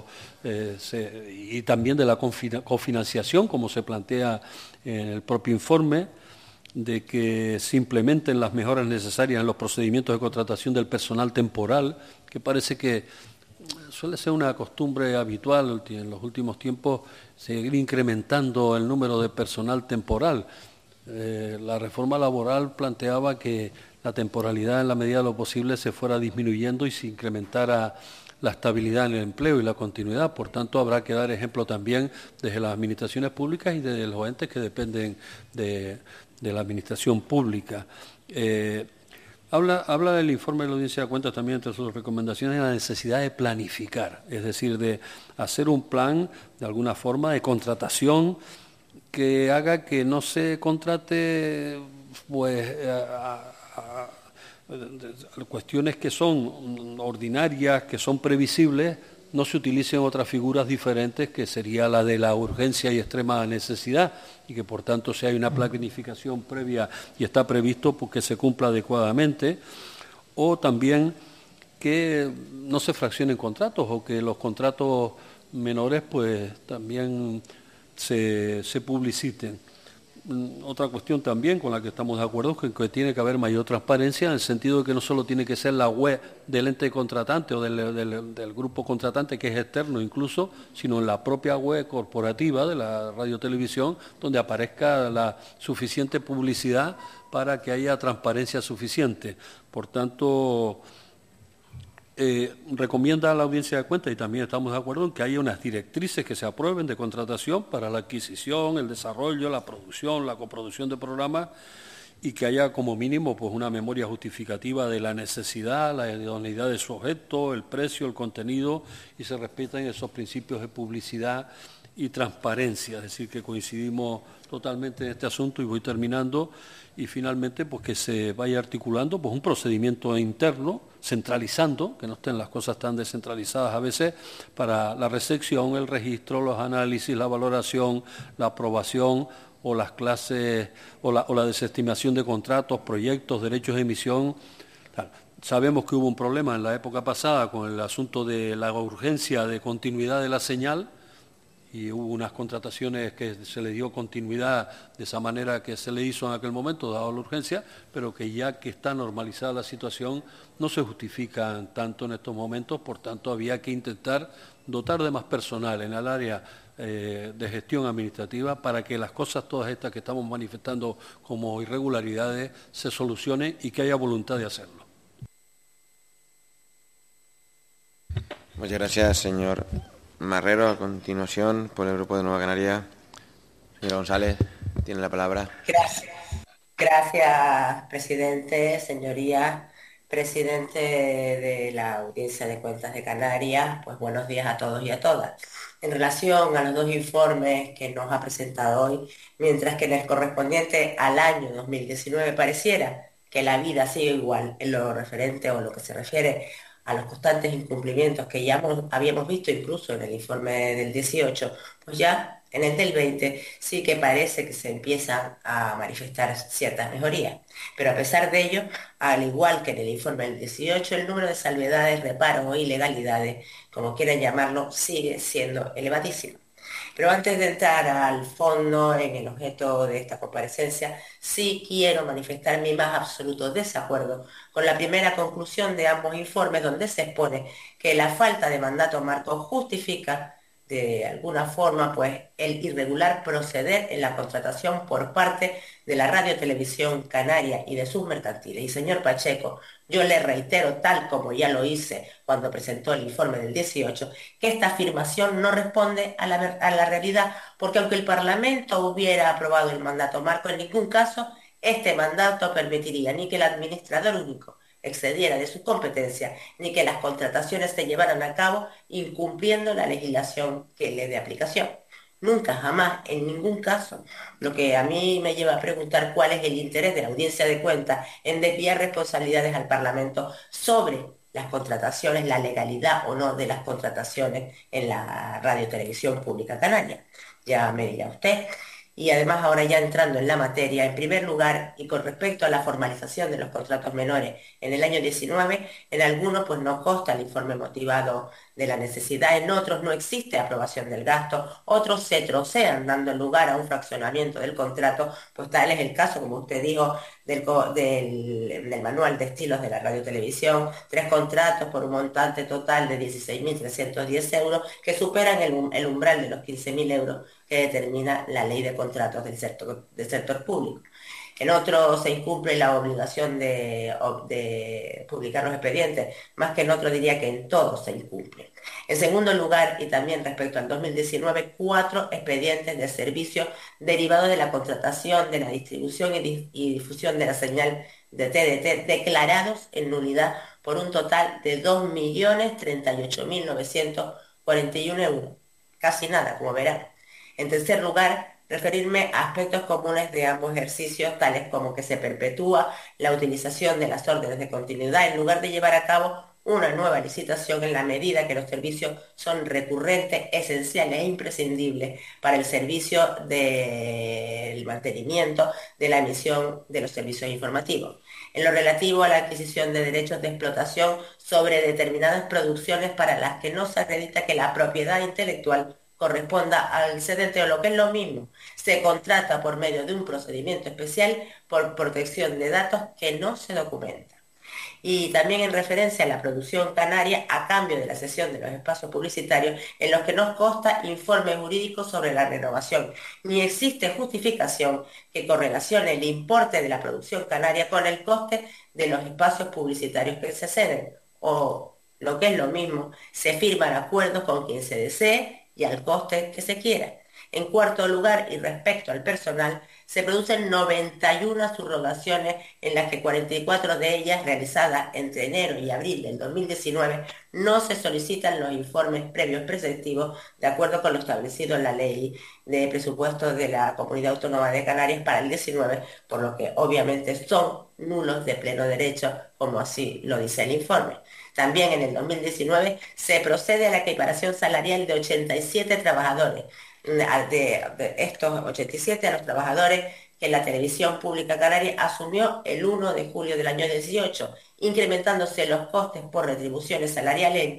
y también de la cofinanciación, como se plantea en el propio informe, de que se implementen las mejoras necesarias en los procedimientos de contratación del personal temporal, que parece que suele ser una costumbre habitual en los últimos tiempos seguir incrementando el número de personal temporal. La reforma laboral planteaba que la temporalidad en la medida de lo posible se fuera disminuyendo y se incrementara la estabilidad en el empleo y la continuidad. Por tanto, habrá que dar ejemplo también desde las administraciones públicas y desde los entes que dependen de la administración pública. Habla del informe de la Audiencia de Cuentas también, entre sus recomendaciones, la necesidad de planificar, es decir, de hacer un plan, de alguna forma, de contratación que haga que no se contrate pues cuestiones que son ordinarias, que son previsibles, no se utilicen otras figuras diferentes, que sería la de la urgencia y extrema necesidad, y que por tanto si hay una planificación previa y está previsto, pues que se cumpla adecuadamente, o también que no se fraccionen contratos, o que los contratos menores pues también se publiciten. Otra cuestión también con la que estamos de acuerdo es que tiene que haber mayor transparencia, en el sentido de que no solo tiene que ser la web del ente contratante o del grupo contratante, que es externo incluso, sino en la propia web corporativa de la radiotelevisión, donde aparezca la suficiente publicidad para que haya transparencia suficiente. Por tanto, recomienda a la Audiencia de Cuentas, y también estamos de acuerdo en que haya unas directrices que se aprueben de contratación para la adquisición, el desarrollo, la producción, la coproducción de programas, y que haya como mínimo pues una memoria justificativa de la necesidad, la idoneidad de su objeto, el precio, el contenido, y se respeten esos principios de publicidad y transparencia. Es decir, que coincidimos totalmente en este asunto, y voy terminando. Y finalmente, pues que se vaya articulando pues un procedimiento interno, centralizando, que no estén las cosas tan descentralizadas a veces, para la recepción, el registro, los análisis, la valoración, la aprobación o las clases o la desestimación de contratos, proyectos, derechos de emisión. Sabemos que hubo un problema en la época pasada con el asunto de la urgencia de continuidad de la señal, y hubo unas contrataciones que se le dio continuidad de esa manera que se le hizo en aquel momento, dado la urgencia, pero que ya que está normalizada la situación, no se justifican tanto en estos momentos. Por tanto, había que intentar dotar de más personal en el área de gestión administrativa para que las cosas todas estas que estamos manifestando como irregularidades se solucionen y que haya voluntad de hacerlo. Muchas gracias, señor Marrero. A continuación, por el Grupo de Nueva Canaria, señora González, tiene la palabra. Gracias, presidente, señorías, presidente de la Audiencia de Cuentas de Canarias. Pues buenos días a todos y a todas. En relación a los dos informes que nos ha presentado hoy, mientras que en el correspondiente al año 2019 pareciera que la vida sigue igual en lo referente o lo que se refiere a los constantes incumplimientos que ya habíamos visto incluso en el informe del 18, pues ya en el del 20 sí que parece que se empiezan a manifestar ciertas mejorías. Pero a pesar de ello, al igual que en el informe del 18, el número de salvedades, reparos o ilegalidades, como quieran llamarlo, sigue siendo elevadísimo. Pero antes de entrar al fondo en el objeto de esta comparecencia, sí quiero manifestar mi más absoluto desacuerdo con la primera conclusión de ambos informes, donde se expone que la falta de mandato marco justifica de alguna forma pues el irregular proceder en la contratación por parte de la Radio-Televisión Canaria y de sus mercantiles. Y señor Pacheco, yo le reitero, tal como ya lo hice cuando presentó el informe del 18, que esta afirmación no responde a la realidad, porque aunque el Parlamento hubiera aprobado el mandato marco, en ningún caso este mandato permitiría ni que el administrador único, excediera de su competencia ni que las contrataciones se llevaran a cabo incumpliendo la legislación que le dé aplicación. Nunca, jamás, en ningún caso. Lo que a mí me lleva a preguntar cuál es el interés de la audiencia de cuentas en desviar responsabilidades al Parlamento sobre las contrataciones, la legalidad o no de las contrataciones en la Radio Televisión Pública Canaria. Ya me dirá usted. Y además ahora ya entrando en la materia, en primer lugar, y con respecto a la formalización de los contratos menores en el año 19, en algunos pues no consta el informe motivado de la necesidad, en otros no existe aprobación del gasto, otros se trocean dando lugar a un fraccionamiento del contrato, pues tal es el caso, como usted dijo, del manual de estilos de la radiotelevisión, 3 contratos por un montante total de 16.310 euros que superan el umbral de los 15.000 euros que determina la ley de contratos del sector público. En otro se incumple la obligación de publicar los expedientes, más que en otro diría que en todos se incumple. En segundo lugar, y también respecto al 2019, 4 expedientes de servicios derivados de la contratación, de la distribución y difusión de la señal de TDT declarados en nulidad por un total de 2.038.941 euros. Casi nada, como verán. En tercer lugar, referirme a aspectos comunes de ambos ejercicios, tales como que se perpetúa la utilización de las órdenes de continuidad en lugar de llevar a cabo una nueva licitación en la medida que los servicios son recurrentes, esenciales e imprescindibles para el servicio del mantenimiento de la emisión de los servicios informativos. En lo relativo a la adquisición de derechos de explotación sobre determinadas producciones para las que no se acredita que la propiedad intelectual corresponda al cedente o lo que es lo mismo, se contrata por medio de un procedimiento especial por protección de datos que no se documenta. Y también en referencia a la producción canaria a cambio de la cesión de los espacios publicitarios en los que no consta informe jurídico sobre la renovación, ni existe justificación que correlacione el importe de la producción canaria con el coste de los espacios publicitarios que se ceden, o lo que es lo mismo, se firman acuerdos con quien se desee y al coste que se quiera. En cuarto lugar, y respecto al personal, se producen 91 subrogaciones en las que 44 de ellas, realizadas entre enero y abril del 2019, no se solicitan los informes previos preceptivos de acuerdo con lo establecido en la Ley de Presupuestos de la Comunidad Autónoma de Canarias para el 19, por lo que obviamente son nulos de pleno derecho, como así lo dice el informe. También en el 2019 se procede a la equiparación salarial de 87 trabajadores, de estos 87 a los trabajadores que la Televisión Pública Canaria asumió el 1 de julio del año 18, incrementándose los costes por retribuciones salariales en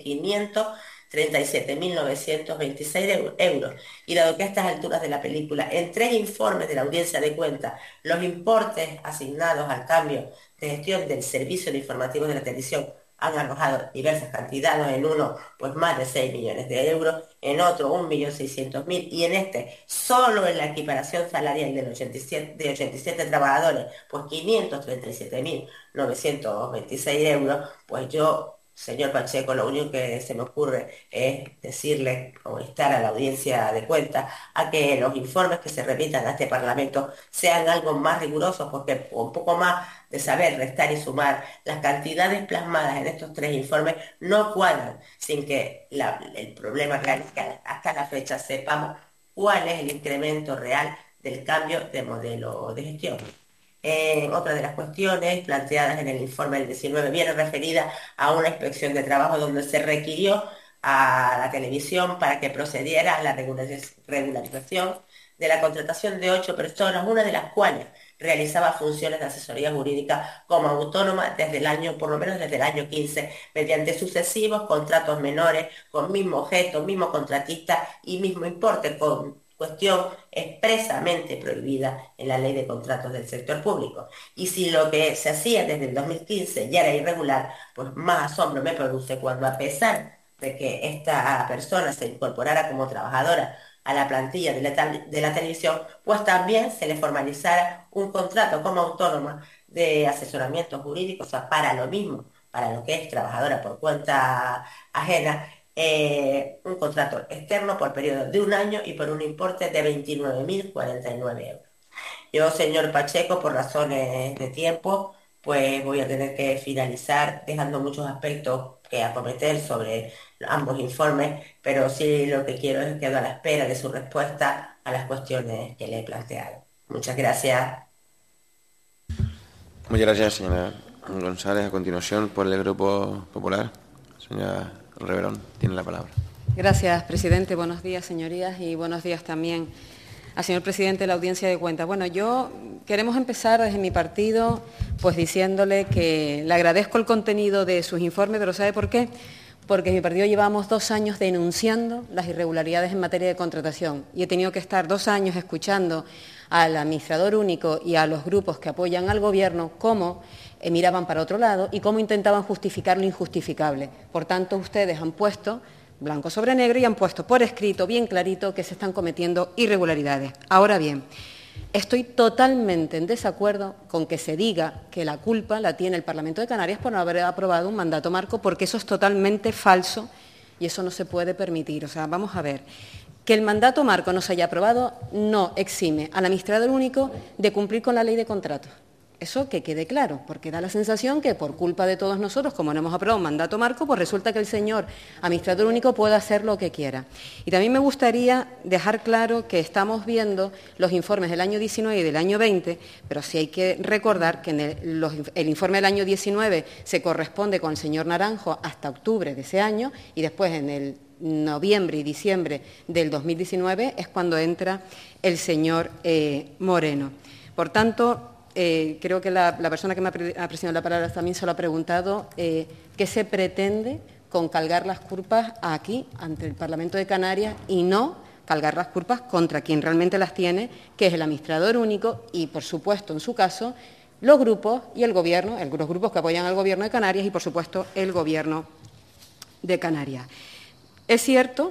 537.926 euros. Y dado que a estas alturas de la película, en 3 informes de la audiencia de cuentas, los importes asignados al cambio de gestión del servicio de informativos de la televisión han arrojado diversas cantidades, en uno pues más de 6 millones de euros, en otro 1.600.000 y en este solo en la equiparación salarial de 87 trabajadores pues 537.926 euros, pues yo, señor Pacheco, lo único que se me ocurre es decirle o instar a la audiencia de cuentas a que los informes que se remitan a este Parlamento sean algo más rigurosos, porque un poco más de saber restar y sumar, las cantidades plasmadas en estos 3 informes no cuadran sin que el problema real es que hasta la fecha sepamos cuál es el incremento real del cambio de modelo de gestión. Otra de las cuestiones planteadas en el informe del 19 viene referida a una inspección de trabajo donde se requirió a la televisión para que procediera a la regularización de la contratación de 8 personas, una de las cuales realizaba funciones de asesoría jurídica como autónoma desde el año, por lo menos desde el año 15, mediante sucesivos contratos menores con mismo objeto, mismo contratista y mismo importe, con cuestión expresamente prohibida en la Ley de Contratos del Sector Público. Y si lo que se hacía desde el 2015 ya era irregular, pues más asombro me produce cuando, a pesar de que esta persona se incorporara como trabajadora a la plantilla de la televisión, pues también se le formalizara un contrato como autónoma de asesoramiento jurídico, o sea, para lo mismo, para lo que es trabajadora por cuenta ajena, un contrato externo por periodo de 1 año y por un importe de 29.049 euros. Yo, señor Pacheco, por razones de tiempo, pues voy a tener que finalizar dejando muchos aspectos que acometer sobre ambos informes, pero sí lo que quiero es quedar a la espera de su respuesta a las cuestiones que le he planteado. Muchas gracias. Muchas gracias, señora González. A continuación, por el Grupo Popular, señora Reverón, tiene la palabra. Gracias, presidente. Buenos días, señorías, y buenos días también al señor presidente de la Audiencia de Cuentas. Bueno, queremos empezar desde mi partido pues diciéndole que le agradezco el contenido de sus informes, pero ¿sabe por qué? Porque en mi partido llevamos 2 años denunciando las irregularidades en materia de contratación y he tenido que estar 2 años escuchando al administrador único y a los grupos que apoyan al Gobierno cómo miraban para otro lado y cómo intentaban justificar lo injustificable. Por tanto, ustedes han puesto blanco sobre negro y han puesto por escrito, bien clarito, que se están cometiendo irregularidades. Ahora bien, estoy totalmente en desacuerdo con que se diga que la culpa la tiene el Parlamento de Canarias por no haber aprobado un mandato marco, porque eso es totalmente falso y eso no se puede permitir. O sea, vamos a ver, que el mandato marco no se haya aprobado no exime al administrador único de cumplir con la ley de contratos. Eso que quede claro, porque da la sensación que por culpa de todos nosotros, como no hemos aprobado un mandato marco, pues resulta que el señor administrador único puede hacer lo que quiera. Y también me gustaría dejar claro que estamos viendo los informes del año 19 y del año 20, pero sí hay que recordar que el informe del año 19 se corresponde con el señor Naranjo hasta octubre de ese año y después en el noviembre y diciembre del 2019 es cuando entra el señor Moreno. Por tanto, creo que la persona que me ha presidido la palabra también se lo ha preguntado, ¿qué se pretende con cargar las culpas aquí, ante el Parlamento de Canarias, y no cargar las culpas contra quien realmente las tiene, que es el administrador único y, por supuesto, en su caso, los grupos y el Gobierno, los grupos que apoyan al Gobierno de Canarias y, por supuesto, el Gobierno de Canarias? Es cierto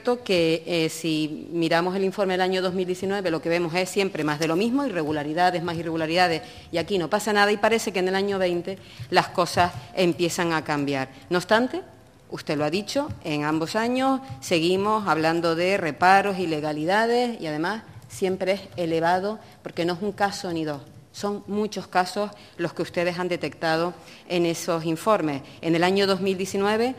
que si miramos el informe del año 2019 lo que vemos es siempre más de lo mismo, irregularidades, más irregularidades, y aquí no pasa nada y parece que en el año 20 las cosas empiezan a cambiar. No obstante, usted lo ha dicho, en ambos años seguimos hablando de reparos, ilegalidades y además siempre es elevado porque no es un caso ni dos. Son muchos casos los que ustedes han detectado en esos informes. En el año 2019,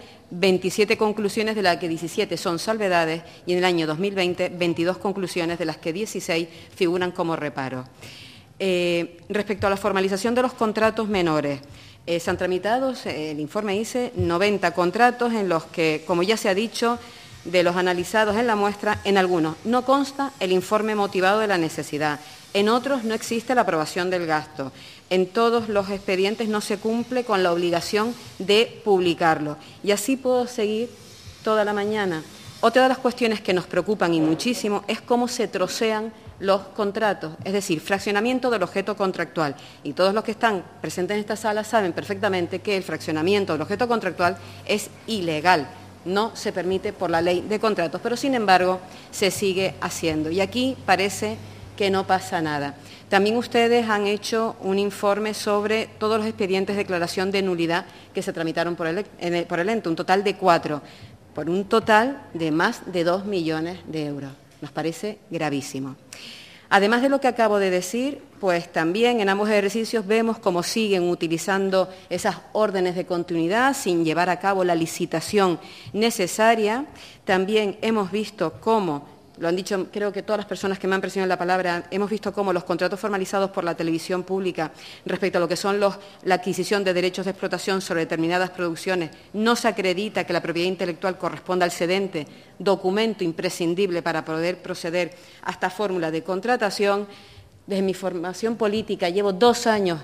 27 conclusiones, de las que 17 son salvedades, y en el año 2020, 22 conclusiones, de las que 16 figuran como reparos. Respecto a la formalización de los contratos menores, se han tramitado, el informe dice, 90 contratos en los que, como ya se ha dicho, de los analizados en la muestra, en algunos no consta el informe motivado de la necesidad. En otros no existe la aprobación del gasto. En todos los expedientes no se cumple con la obligación de publicarlo. Y así puedo seguir toda la mañana. Otra de las cuestiones que nos preocupan y muchísimo es cómo se trocean los contratos, es decir, fraccionamiento del objeto contractual. Y todos los que están presentes en esta sala saben perfectamente que el fraccionamiento del objeto contractual es ilegal. No se permite por la ley de contratos, pero sin embargo se sigue haciendo. Y aquí parece que no pasa nada. También ustedes han hecho un informe sobre todos los expedientes de declaración de nulidad que se tramitaron por el ente, un total de 4, por un total de más de 2 millones de euros. Nos parece gravísimo. Además de lo que acabo de decir, pues también en ambos ejercicios vemos cómo siguen utilizando esas órdenes de continuidad sin llevar a cabo la licitación necesaria. También hemos visto cómo, lo han dicho creo que todas las personas que me han presionado la palabra, hemos visto cómo los contratos formalizados por la televisión pública respecto a lo que son la adquisición de derechos de explotación sobre determinadas producciones, no se acredita que la propiedad intelectual corresponda al cedente, documento imprescindible para poder proceder a esta fórmula de contratación. Desde mi formación política llevo 2 años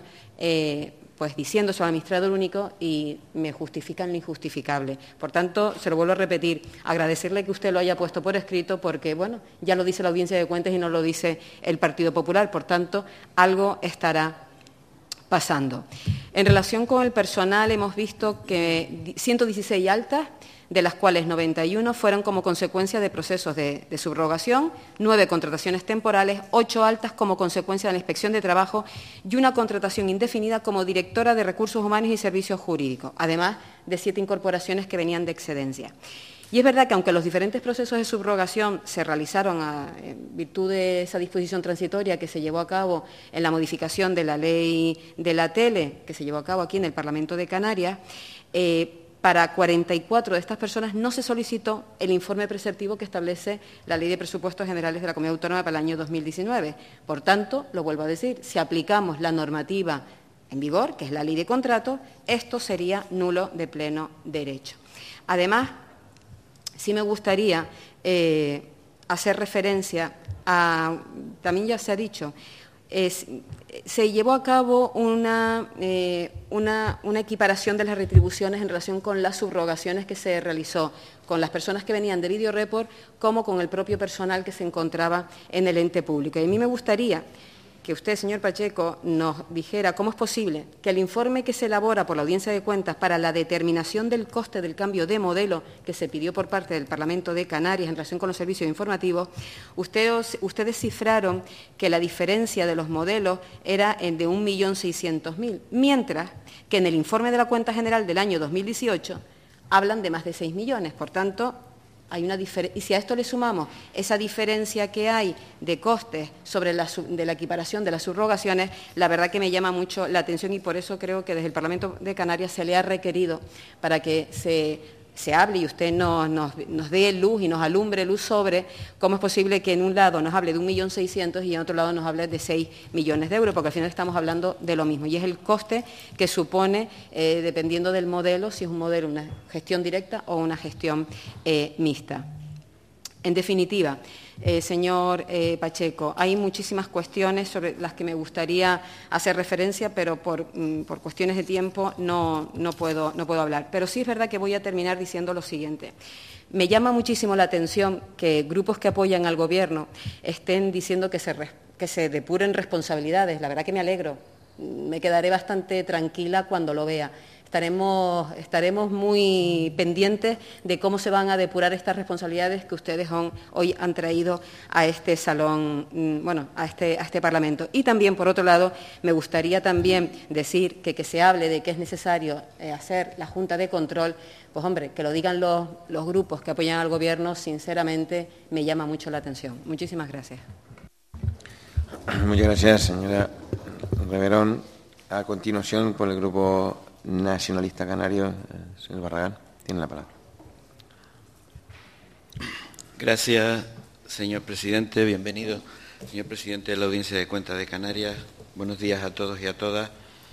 pues diciendo eso al administrador único y me justifican lo injustificable. Por tanto, se lo vuelvo a repetir, agradecerle que usted lo haya puesto por escrito porque, bueno, ya lo dice la Audiencia de Cuentas y no lo dice el Partido Popular. Por tanto, algo estará pasando. En relación con el personal, hemos visto que 116 altas, de las cuales 91 fueron como consecuencia de procesos de subrogación, 9 contrataciones temporales, 8 altas como consecuencia de la inspección de trabajo y una contratación indefinida como directora de Recursos Humanos y Servicios Jurídicos, además de 7 incorporaciones que venían de excedencia. Y es verdad que aunque los diferentes procesos de subrogación se realizaron en virtud de esa disposición transitoria que se llevó a cabo en la modificación de la ley de la tele, que se llevó a cabo aquí en el Parlamento de Canarias, para 44 de estas personas no se solicitó el informe preceptivo que establece la Ley de Presupuestos Generales de la Comunidad Autónoma para el año 2019. Por tanto, lo vuelvo a decir, si aplicamos la normativa en vigor, que es la Ley de Contratos, esto sería nulo de pleno derecho. Además, sí me gustaría hacer referencia a, también ya se ha dicho, se llevó a cabo una equiparación de las retribuciones en relación con las subrogaciones que se realizó con las personas que venían de Video Report como con el propio personal que se encontraba en el ente público. Y a mí me gustaría que usted, señor Pacheco, nos dijera cómo es posible que el informe que se elabora por la Audiencia de Cuentas para la determinación del coste del cambio de modelo que se pidió por parte del Parlamento de Canarias en relación con los servicios informativos, ustedes cifraron que la diferencia de los modelos era de 1.600.000, mientras que en el informe de la Cuenta General del año 2018 hablan de más de 6 millones. Por tanto, hay una diferencia, y si a esto le sumamos esa diferencia que hay de costes sobre de la equiparación de las subrogaciones, la verdad que me llama mucho la atención y por eso creo que desde el Parlamento de Canarias se le ha requerido para que se hable y usted nos dé luz y nos alumbre luz sobre cómo es posible que en un lado nos hable de 1.600.000 y en otro lado nos hable de 6 millones de euros, porque al final estamos hablando de lo mismo y es el coste que supone, dependiendo del modelo, si es un modelo, una gestión directa o una gestión mixta. En definitiva, señor Pacheco, hay muchísimas cuestiones sobre las que me gustaría hacer referencia, pero por cuestiones de tiempo no puedo hablar. Pero sí es verdad que voy a terminar diciendo lo siguiente. Me llama muchísimo la atención que grupos que apoyan al Gobierno estén diciendo que se depuren responsabilidades. La verdad que me alegro. Me quedaré bastante tranquila cuando lo vea. Estaremos muy pendientes de cómo se van a depurar estas responsabilidades que ustedes hoy han traído a este salón, a este Parlamento. Y también, por otro lado, me gustaría también decir que se hable de que es necesario hacer la Junta de Control. Pues, hombre, que lo digan los grupos que apoyan al Gobierno, sinceramente, me llama mucho la atención. Muchísimas gracias. Muchas gracias, señora Reverón. A continuación, por el Grupo Nacionalista Canario, señor Barragán, tiene la palabra. Gracias, señor presidente. Bienvenido, señor presidente de la Audiencia de Cuentas de Canarias. Buenos días a todos y a todas.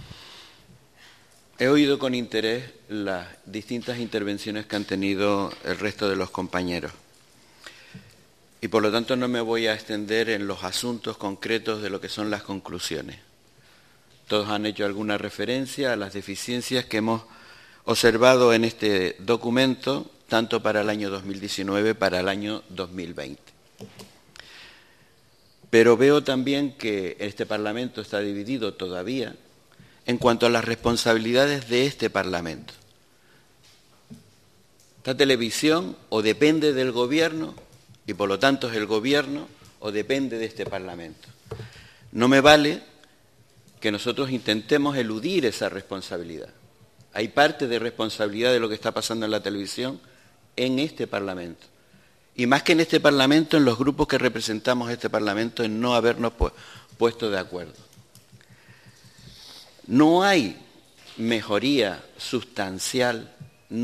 He oído con interés las distintas intervenciones que han tenido el resto de los compañeros y, por lo tanto, no me voy a extender en los asuntos concretos de lo que son las conclusiones. Todos han hecho alguna referencia a las deficiencias que hemos observado en este documento, tanto para el año 2019 como para el año 2020. Pero veo también que este Parlamento está dividido todavía en cuanto a las responsabilidades de este Parlamento. Esta televisión o depende del Gobierno, y por lo tanto es el Gobierno, o depende de este Parlamento. No me vale que nosotros intentemos eludir esa responsabilidad. Hay parte de responsabilidad de lo que está pasando en la televisión en este Parlamento. Y más que en este Parlamento, en los grupos que representamos este Parlamento, en no habernos puesto de acuerdo. No hay mejoría sustancial,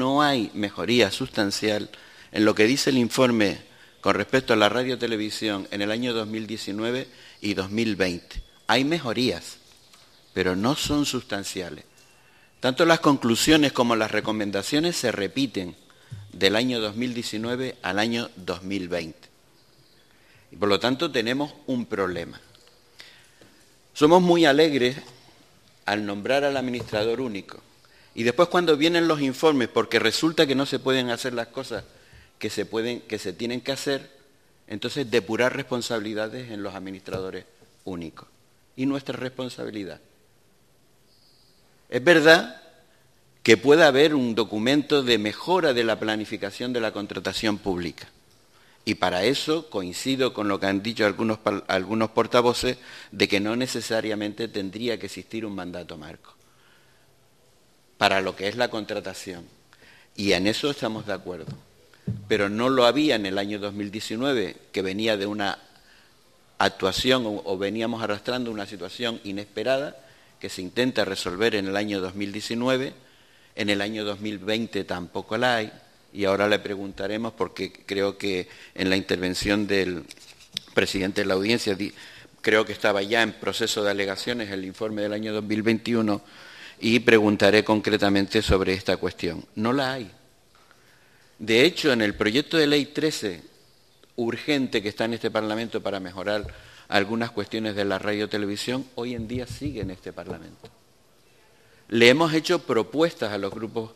en lo que dice el informe con respecto a la radiotelevisión en el año 2019 y 2020. Hay mejorías, pero no son sustanciales. Tanto las conclusiones como las recomendaciones se repiten del año 2019 al año 2020. Y por lo tanto tenemos un problema. Somos muy alegres al nombrar al administrador único. Y después cuando vienen los informes, porque resulta que no se pueden hacer las cosas que se tienen que hacer, entonces depurar responsabilidades en los administradores únicos. ¿Y nuestra responsabilidad? Es verdad que puede haber un documento de mejora de la planificación de la contratación pública. Y para eso coincido con lo que han dicho algunos portavoces de que no necesariamente tendría que existir un mandato marco para lo que es la contratación. Y en eso estamos de acuerdo. pero no lo había en el año 2019, que venía de una actuación o veníamos arrastrando una situación inesperada que se intenta resolver en el año 2019, en el año 2020 tampoco la hay, y ahora le preguntaremos porque creo que en la intervención del presidente de la audiencia creo que estaba ya en proceso de alegaciones el informe del año 2021 y preguntaré concretamente sobre esta cuestión. No la hay. De hecho, en el proyecto de ley 13 urgente que está en este Parlamento para mejorar algunas cuestiones de la radio-televisión, hoy en día sigue en este Parlamento. Le hemos hecho propuestas a los grupos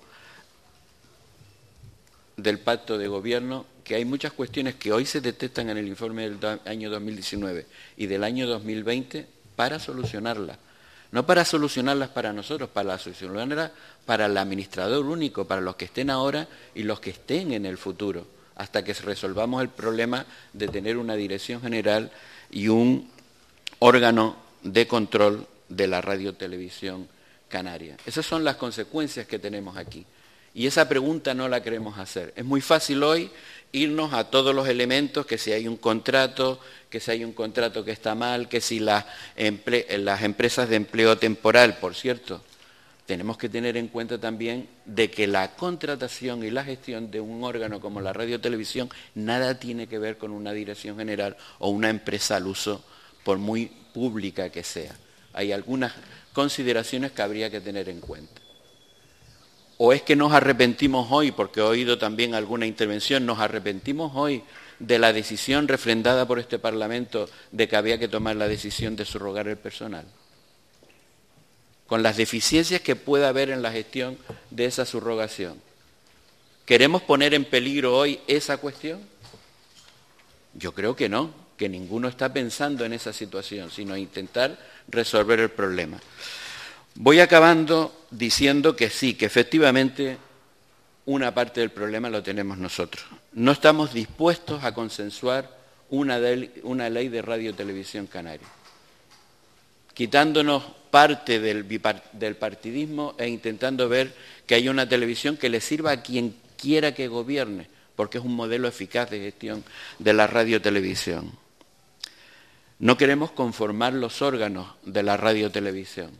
del pacto de gobierno que hay muchas cuestiones que hoy se detectan en el informe del año 2019 y del año 2020 para solucionarlas. No para solucionarlas para nosotros, para solucionarlas para el administrador único, para los que estén ahora y los que estén en el futuro, hasta que resolvamos el problema de tener una dirección general y un órgano de control de la radio-televisión canaria. Esas son las consecuencias que tenemos aquí. Y esa pregunta no la queremos hacer. Es muy fácil hoy irnos a todos los elementos, que si hay un contrato, que si hay un contrato que está mal, que si las empresas de empleo temporal, por cierto, tenemos que tener en cuenta también de que la contratación y la gestión de un órgano como la radio-televisión nada tiene que ver con una dirección general o una empresa al uso, por muy pública que sea. Hay algunas consideraciones que habría que tener en cuenta. ¿O es que nos arrepentimos hoy, porque he oído también alguna intervención, nos arrepentimos hoy de la decisión refrendada por este Parlamento de que había que tomar la decisión de subrogar el personal? Con las deficiencias que pueda haber en la gestión de esa subrogación. ¿Queremos poner en peligro hoy esa cuestión? Yo creo que no, que ninguno está pensando en esa situación, sino intentar resolver el problema. Voy acabando diciendo que sí, que efectivamente una parte del problema lo tenemos nosotros. No estamos dispuestos a consensuar una ley de radio-televisión canaria, quitándonos parte del partidismo e intentando ver que haya una televisión que le sirva a quien quiera que gobierne, porque es un modelo eficaz de gestión de la radio-televisión. No queremos conformar los órganos de la radio-televisión.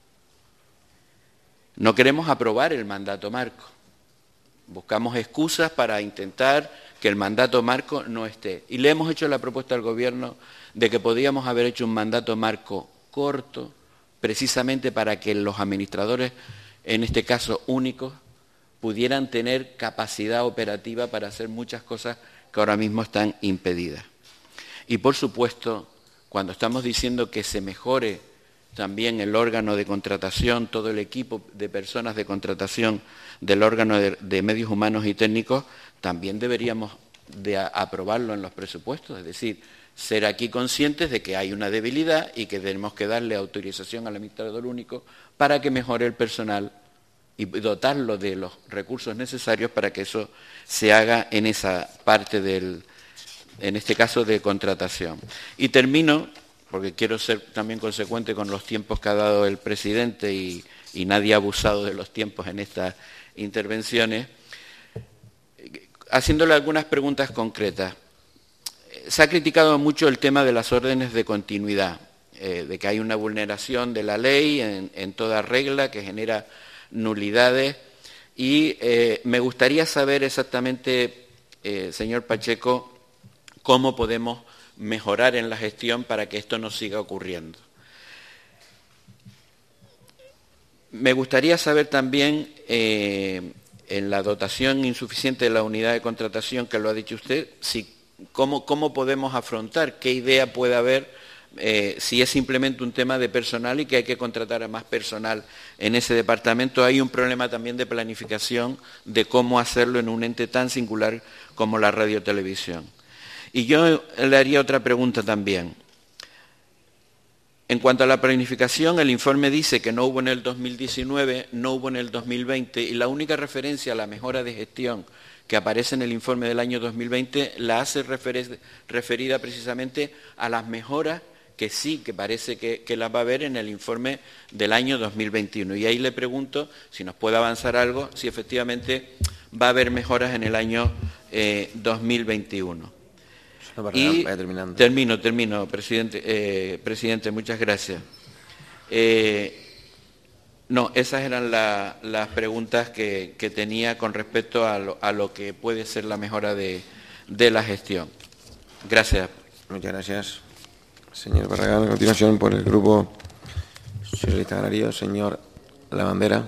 No queremos aprobar el mandato marco. Buscamos excusas para intentar que el mandato marco no esté. Y le hemos hecho la propuesta al Gobierno de que podíamos haber hecho un mandato marco corto, precisamente para que los administradores, en este caso únicos, pudieran tener capacidad operativa para hacer muchas cosas que ahora mismo están impedidas. Y por supuesto, cuando estamos diciendo que se mejore también el órgano de contratación, todo el equipo de personas de contratación del órgano de medios humanos y técnicos, también deberíamos de aprobarlo en los presupuestos, es decir, ser aquí conscientes de que hay una debilidad y que tenemos que darle autorización al administrador único para que mejore el personal y dotarlo de los recursos necesarios para que eso se haga en esa parte en este caso de contratación. Y termino, porque quiero ser también consecuente con los tiempos que ha dado el presidente y nadie ha abusado de los tiempos en estas intervenciones, haciéndole algunas preguntas concretas. Se ha criticado mucho el tema de las órdenes de continuidad, de que hay una vulneración de la ley en toda regla que genera nulidades y me gustaría saber exactamente, señor Pacheco, cómo podemos mejorar en la gestión para que esto no siga ocurriendo. Me gustaría saber también, en la dotación insuficiente de la unidad de contratación, que lo ha dicho usted, cómo podemos afrontar, qué idea puede haber, si es simplemente un tema de personal y que hay que contratar a más personal en ese departamento. Hay un problema también de planificación de cómo hacerlo en un ente tan singular como la radiotelevisión. Y yo le haría otra pregunta también. En cuanto a la planificación, el informe dice que no hubo en el 2019, no hubo en el 2020, y la única referencia a la mejora de gestión que aparece en el informe del año 2020 la hace referida precisamente a las mejoras que sí, que parece que las va a haber en el informe del año 2021. Y ahí le pregunto si nos puede avanzar algo, si efectivamente va a haber mejoras en el año 2021. Y termino, presidente, muchas gracias. No, esas eran las preguntas que tenía con respecto a lo que puede ser la mejora de la gestión. Gracias. Muchas gracias, señor Barragán. A continuación, por el Grupo Socialista Canario, señor Lavandera.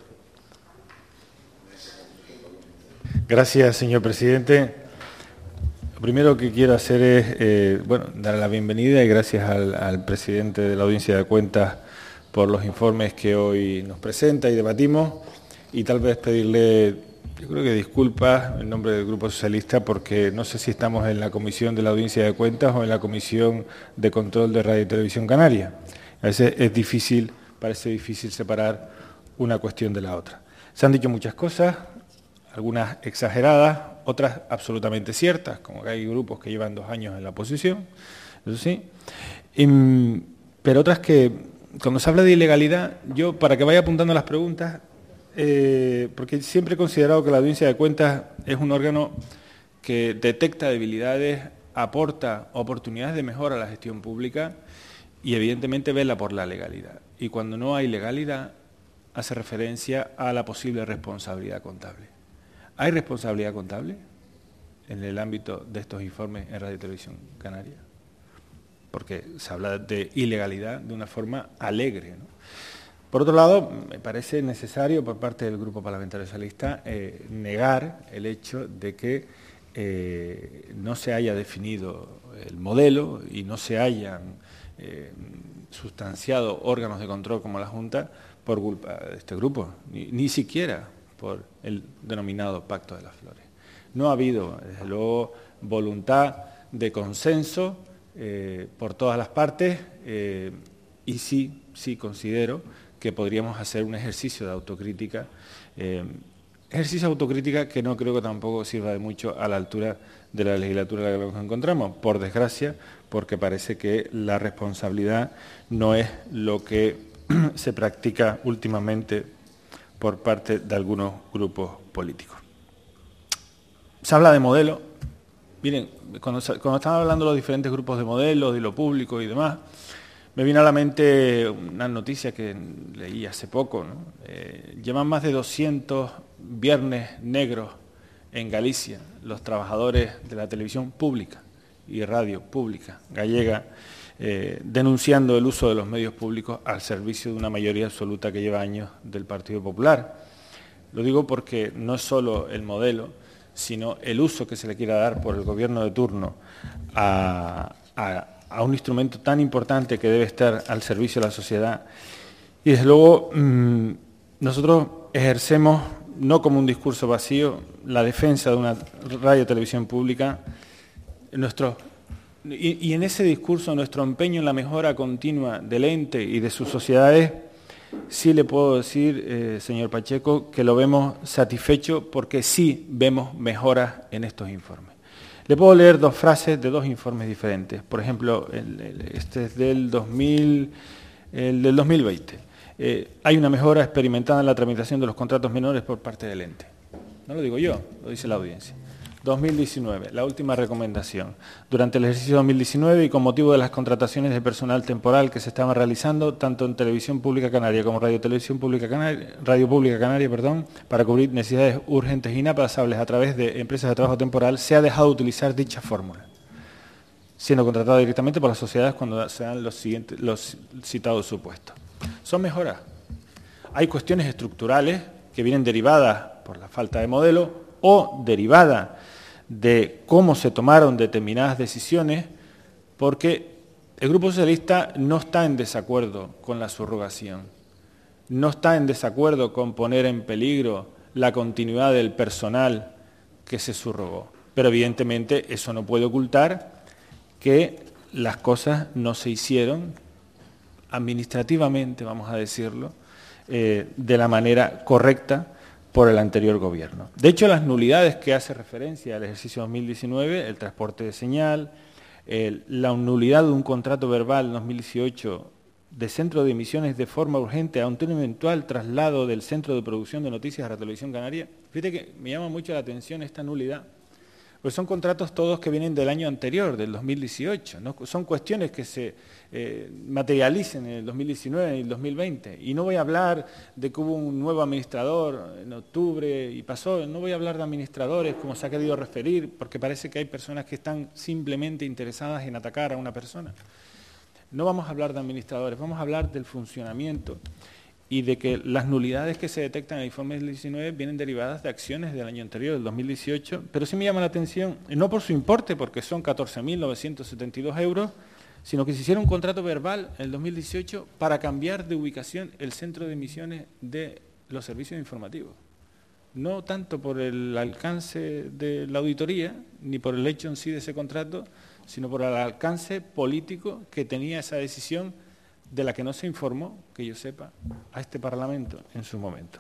Gracias, señor presidente. Lo primero que quiero hacer es dar la bienvenida y gracias al presidente de la Audiencia de Cuentas por los informes que hoy nos presenta y debatimos, y tal vez pedirle, yo creo que disculpas en nombre del Grupo Socialista, porque no sé si estamos en la Comisión de la Audiencia de Cuentas o en la Comisión de Control de Radio y Televisión Canaria. A veces parece difícil separar una cuestión de la otra. Se han dicho muchas cosas, algunas exageradas, otras absolutamente ciertas, como que hay grupos que llevan 2 años en la oposición, eso sí, pero otras que, cuando se habla de ilegalidad, yo, para que vaya apuntando las preguntas, porque siempre he considerado que la Audiencia de Cuentas es un órgano que detecta debilidades, aporta oportunidades de mejora a la gestión pública y evidentemente vela por la legalidad. Y cuando no hay legalidad, hace referencia a la posible responsabilidad contable. ¿Hay responsabilidad contable en el ámbito de estos informes en Radio y Televisión Canaria? Porque se habla de ilegalidad de una forma alegre, ¿no? Por otro lado, me parece necesario por parte del Grupo Parlamentario Socialista negar el hecho de que no se haya definido el modelo y no se hayan sustanciado órganos de control como la Junta por culpa de este grupo, ni siquiera por el denominado Pacto de las Flores. No ha habido, desde luego, voluntad de consenso por todas las partes y sí considero que podríamos hacer un ejercicio de autocrítica, que no creo que tampoco sirva de mucho a la altura de la legislatura en la que nos encontramos, por desgracia, porque parece que la responsabilidad no es lo que se practica últimamente por parte de algunos grupos políticos. Se habla de modelo. Miren, cuando estaban hablando los diferentes grupos de modelos, de lo público y demás, me vino a la mente una noticia que leí hace poco, ¿no? Llevan más de 200 viernes negros en Galicia los trabajadores de la televisión pública y radio pública gallega, denunciando el uso de los medios públicos al servicio de una mayoría absoluta que lleva años del Partido Popular. Lo digo porque no es solo el modelo, sino el uso que se le quiera dar por el gobierno de turno a un instrumento tan importante que debe estar al servicio de la sociedad. Y desde luego nosotros ejercemos, no como un discurso vacío, la defensa de una radio y televisión pública, y en ese discurso nuestro empeño en la mejora continua del ente y de sus sociedades. Sí le puedo decir, señor Pacheco, que lo vemos satisfecho porque sí vemos mejoras en estos informes. Le puedo leer 2 frases de 2 informes diferentes. Por ejemplo, este es del 2020. Hay una mejora experimentada en la tramitación de los contratos menores por parte del ente. No lo digo yo, lo dice la audiencia. 2019, la última recomendación. Durante el ejercicio 2019 y con motivo de las contrataciones de personal temporal que se estaban realizando tanto en Televisión Pública Canaria como Radio Pública Canaria, para cubrir necesidades urgentes e inaplazables a través de empresas de trabajo temporal, se ha dejado de utilizar dicha fórmula, siendo contratado directamente por las sociedades cuando se dan los citados supuestos. Son mejoras. Hay cuestiones estructurales que vienen derivadas por la falta de modelo o derivadas de cómo se tomaron determinadas decisiones, porque el Grupo Socialista no está en desacuerdo con la subrogación, no está en desacuerdo con poner en peligro la continuidad del personal que se subrogó, pero evidentemente eso no puede ocultar que las cosas no se hicieron administrativamente, vamos a decirlo, de la manera correcta por el anterior gobierno. De hecho, las nulidades que hace referencia al ejercicio 2019, el transporte de señal, la nulidad de un contrato verbal 2018 de centro de emisiones de forma urgente a un eventual traslado del centro de producción de noticias a la Televisión Canaria. Fíjate que me llama mucho la atención esta nulidad, pues son contratos todos que vienen del año anterior, del 2018. ¿No? Son cuestiones que se materialicen en el 2019 y el 2020. Y no voy a hablar de que hubo un nuevo administrador en octubre y pasó, no voy a hablar de administradores como se ha querido referir, porque parece que hay personas que están simplemente interesadas en atacar a una persona. No vamos a hablar de administradores, vamos a hablar del funcionamiento y de que las nulidades que se detectan en el informe del 19 vienen derivadas de acciones del año anterior, del 2018, pero sí me llama la atención, no por su importe, porque son 14.972 euros, sino que se hiciera un contrato verbal en el 2018 para cambiar de ubicación el centro de emisiones de los servicios informativos. No tanto por el alcance de la auditoría, ni por el hecho en sí de ese contrato, sino por el alcance político que tenía esa decisión, de la que no se informó, que yo sepa, a este Parlamento en su momento.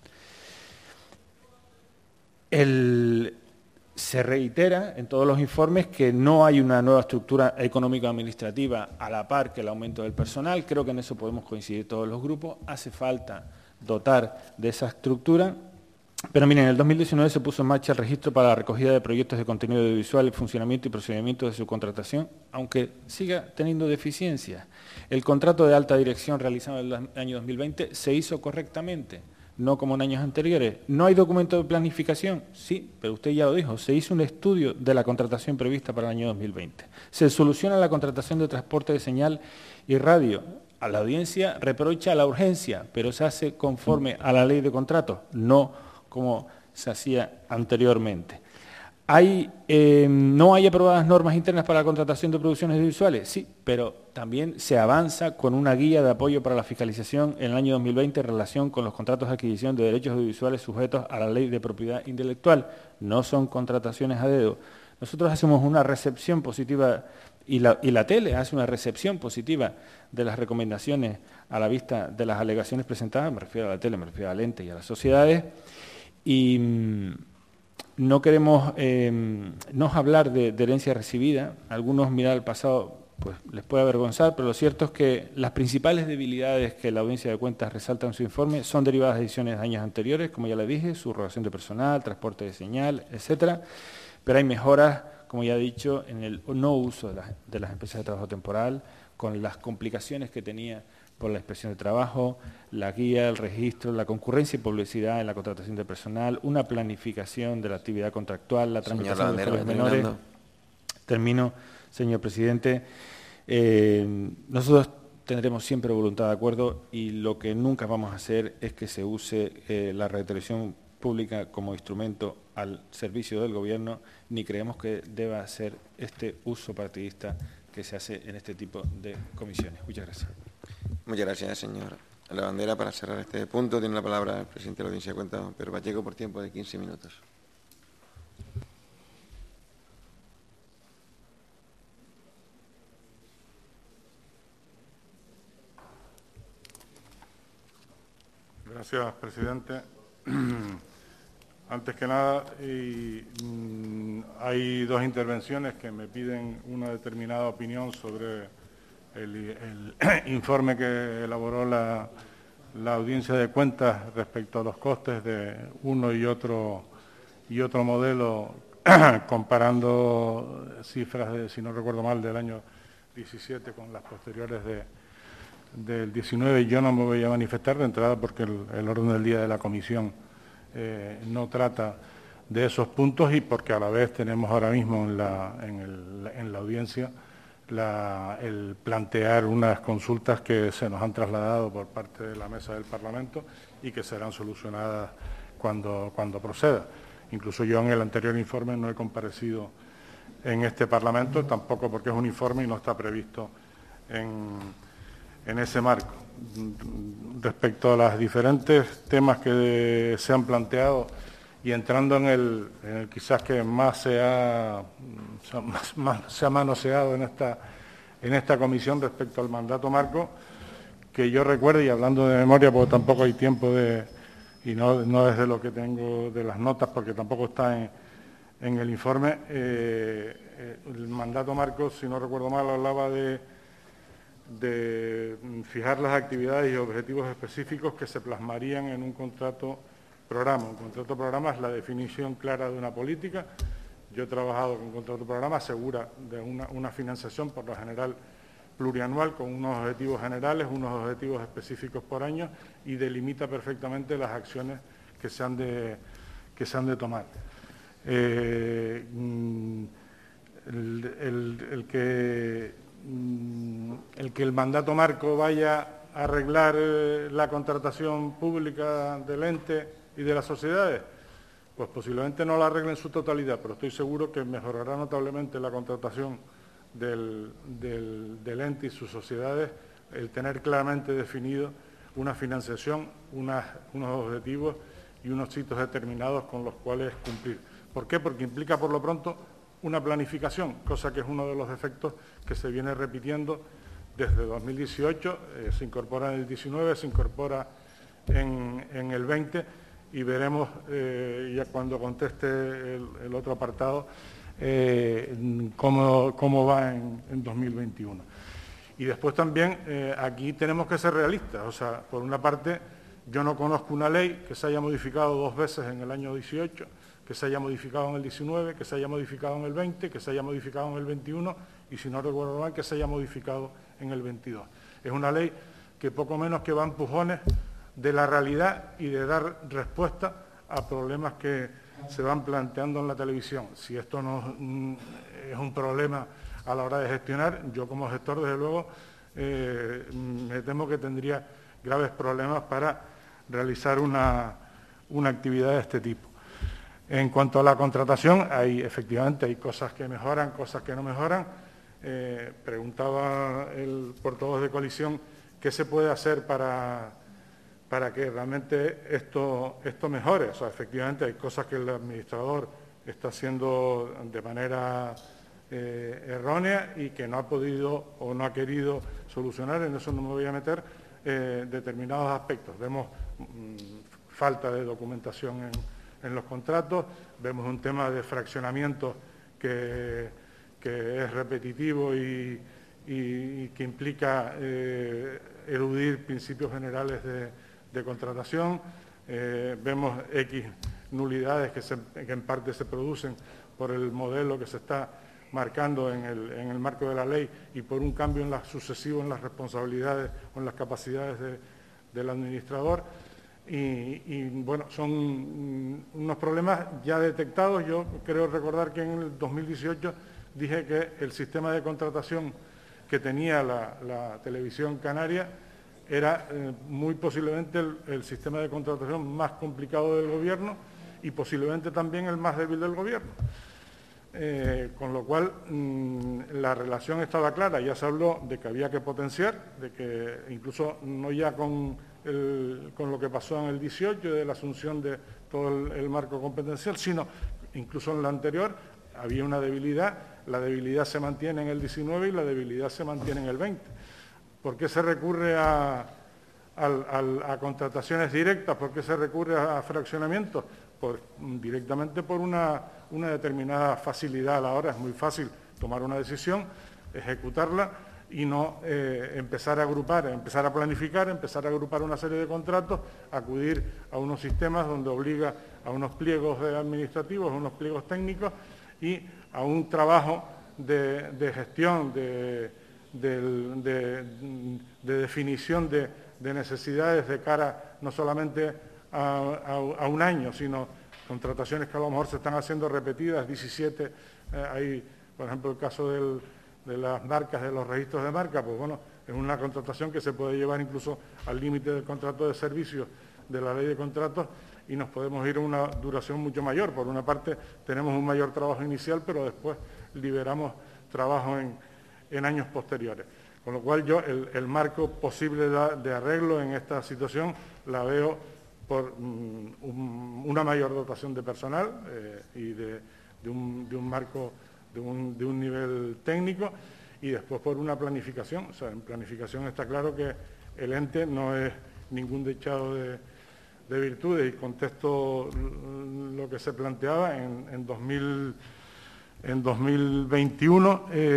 Se reitera en todos los informes que no hay una nueva estructura económico-administrativa a la par que el aumento del personal. Creo que en eso podemos coincidir todos los grupos. Hace falta dotar de esa estructura. Pero miren, en el 2019 se puso en marcha el registro para la recogida de proyectos de contenido audiovisual, el funcionamiento y procedimiento de su contratación, aunque siga teniendo deficiencias. El contrato de alta dirección realizado en el año 2020 se hizo correctamente, no como en años anteriores. ¿No hay documento de planificación? Sí, pero usted ya lo dijo, se hizo un estudio de la contratación prevista para el año 2020. Se soluciona la contratación de transporte de señal y radio. A la audiencia reprocha la urgencia, pero se hace conforme a la ley de contratos, no como se hacía anteriormente. ¿No hay aprobadas normas internas para la contratación de producciones audiovisuales? Sí, pero también se avanza con una guía de apoyo para la fiscalización en el año 2020 en relación con los contratos de adquisición de derechos audiovisuales sujetos a la ley de propiedad intelectual. No son contrataciones a dedo. Nosotros hacemos una recepción positiva y la tele hace una recepción positiva de las recomendaciones a la vista de las alegaciones presentadas, me refiero a la tele, me refiero a la lente y a las sociedades. Y no queremos no hablar de herencia recibida. Algunos mirar al pasado pues les puede avergonzar, pero lo cierto es que las principales debilidades que la Audiencia de Cuentas resalta en su informe son derivadas de decisiones de años anteriores, como ya le dije, subrogación de personal, transporte de señal, etcétera. Pero hay mejoras, como ya he dicho, en el no uso de las empresas de trabajo temporal, con las complicaciones que tenía por la inspección de trabajo, la guía, el registro, la concurrencia y publicidad en la contratación de personal, una planificación de la actividad contractual, la tramitación de los menores. Termino, señor presidente. Nosotros tendremos siempre voluntad de acuerdo y lo que nunca vamos a hacer es que se use la radiotelevisión pública como instrumento al servicio del Gobierno, ni creemos que deba ser este uso partidista que se hace en este tipo de comisiones. Muchas gracias. Muchas gracias, señor Lavandera. Para cerrar este punto, tiene la palabra el presidente de la Audiencia de Cuentas, don Pedro Pacheco, por tiempo de 15 minutos. Gracias, presidente. Antes que nada, hay dos intervenciones que me piden una determinada opinión sobre el informe que elaboró la Audiencia de Cuentas respecto a los costes de uno y otro modelo, comparando cifras, si no recuerdo mal, del año 17 con las posteriores del 19. Yo no me voy a manifestar de entrada porque el orden del día de la comisión no trata de esos puntos y porque a la vez tenemos ahora mismo en la audiencia el plantear unas consultas que se nos han trasladado por parte de la mesa del Parlamento y que serán solucionadas cuando proceda. Incluso yo en el anterior informe no he comparecido en este Parlamento, tampoco porque es un informe y no está previsto en ese marco. Respecto a los diferentes temas que se han planteado y entrando en el quizás que más se ha manoseado en esta comisión respecto al mandato marco, que yo recuerde, y hablando de memoria porque tampoco hay tiempo y no es de lo que tengo de las notas porque tampoco está en el informe, el mandato marco, si no recuerdo mal, hablaba de fijar las actividades y objetivos específicos que se plasmarían en un contrato programa. Un contrato programa es la definición clara de una política. Yo he trabajado con contrato programa, asegura de una financiación por lo general plurianual con unos objetivos generales, unos objetivos específicos por año y delimita perfectamente las acciones que se han de tomar. El que el mandato marco vaya a arreglar la contratación pública del ente y de las sociedades, pues posiblemente no la arregle en su totalidad, pero estoy seguro que mejorará notablemente la contratación del ente y sus sociedades el tener claramente definido una financiación, unos objetivos y unos hitos determinados con los cuales cumplir. ¿Por qué? Porque implica por lo pronto una planificación, cosa que es uno de los defectos que se viene repitiendo desde 2018, se incorpora en el 19, se incorpora en el 20 y veremos ya cuando conteste el otro apartado cómo va en 2021. Y después también aquí tenemos que ser realistas, o sea, por una parte yo no conozco una ley que se haya modificado 2 veces en el año 18, que se haya modificado en el 19, que se haya modificado en el 20, que se haya modificado en el 21 y, si no recuerdo mal, que se haya modificado en el 22. Es una ley que poco menos que va a empujones de la realidad y de dar respuesta a problemas que se van planteando en la televisión. Si esto no es un problema a la hora de gestionar, yo como gestor, desde luego, me temo que tendría graves problemas para realizar una actividad de este tipo. En cuanto a la contratación, efectivamente hay cosas que mejoran, cosas que no mejoran. Preguntaba el portavoz de coalición qué se puede hacer para que realmente esto mejore. O sea, efectivamente hay cosas que el administrador está haciendo de manera errónea y que no ha podido o no ha querido solucionar, en eso no me voy a meter, determinados aspectos. Vemos falta de documentación en los contratos, vemos un tema de fraccionamiento que es repetitivo y que implica eludir principios generales de contratación, vemos X nulidades que en parte se producen por el modelo que se está marcando en el marco de la ley y por un cambio sucesivo en las responsabilidades o en las capacidades del administrador. Y bueno, son unos problemas ya detectados. Yo creo recordar que en el 2018 dije que el sistema de contratación que tenía la televisión canaria era muy posiblemente el sistema de contratación más complicado del Gobierno y posiblemente también el más débil del Gobierno. Con lo cual la relación estaba clara, ya se habló de que había que potenciar, de que incluso no ya con lo que pasó en el 18, de la asunción de todo el marco competencial, sino incluso en la anterior había una debilidad, la debilidad se mantiene en el 19 y la debilidad se mantiene en el 20. ¿Por qué se recurre a contrataciones directas? ¿Por qué se recurre a fraccionamientos? Directamente por una determinada facilidad a la hora. Es muy fácil tomar una decisión, ejecutarla y no empezar a agrupar, empezar a planificar, empezar a agrupar una serie de contratos, acudir a unos sistemas donde obliga a unos pliegos administrativos, a unos pliegos técnicos y a un trabajo de gestión, de definición de necesidades de cara no solamente a un año, sino contrataciones que a lo mejor se están haciendo repetidas, 17, hay, por ejemplo, el caso de las marcas, de los registros de marca, pues bueno, es una contratación que se puede llevar incluso al límite del contrato de servicios de la ley de contratos y nos podemos ir a una duración mucho mayor. Por una parte, tenemos un mayor trabajo inicial, pero después liberamos trabajo en años posteriores. Con lo cual yo el marco posible de arreglo en esta situación la veo por una mayor dotación de personal y de un marco, de un nivel técnico y después por una planificación. O sea, en planificación está claro que el ente no es ningún dechado de virtudes y contesto lo que se planteaba en 2021.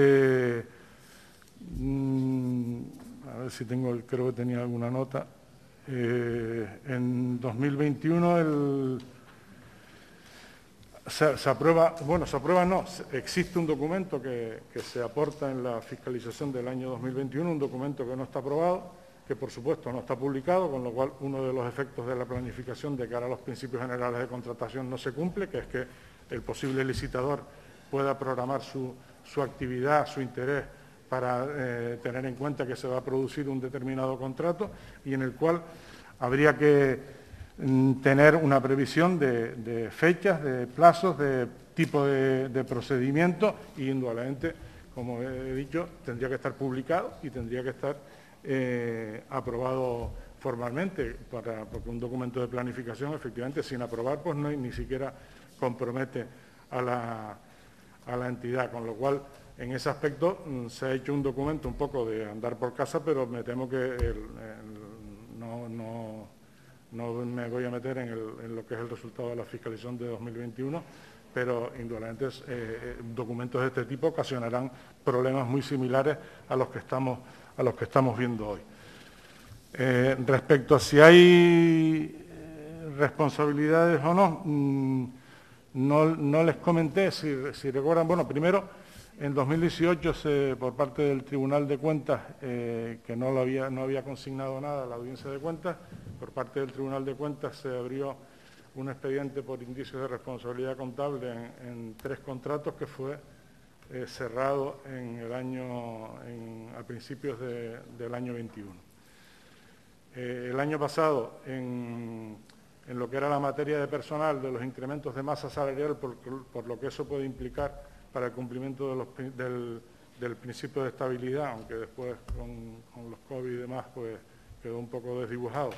A ver si creo que tenía alguna nota. En 2021 Se aprueba, bueno, se aprueba no, existe un documento que se aporta en la fiscalización del año 2021, un documento que no está aprobado, que por supuesto no está publicado, con lo cual uno de los efectos de la planificación de cara a los principios generales de contratación no se cumple, que es que el posible licitador pueda programar su actividad, su interés, para tener en cuenta que se va a producir un determinado contrato y en el cual habría que tener una previsión de fechas, de plazos, de tipo de procedimiento y indudablemente, como he dicho, tendría que estar publicado y tendría que estar aprobado formalmente, porque un documento de planificación, efectivamente, sin aprobar, pues no, ni siquiera compromete a la entidad, con lo cual, en ese aspecto, se ha hecho un documento un poco de andar por casa, pero me temo que no me voy a meter en lo que es el resultado de la fiscalización de 2021, pero indudablemente documentos de este tipo ocasionarán problemas muy similares a los que estamos viendo hoy. Respecto a si hay responsabilidades o no, no les comenté, si recuerdan, bueno, primero, en 2018, por parte del Tribunal de Cuentas, que no había consignado nada a la Audiencia de Cuentas, por parte del Tribunal de Cuentas se abrió un expediente por indicios de responsabilidad contable en 3 contratos que fue cerrado a principios del año 21. El año pasado, en lo que era la materia de personal, de los incrementos de masa salarial, por lo que eso puede implicar para el cumplimiento del principio de estabilidad, aunque después con los COVID y demás pues quedó un poco desdibujado.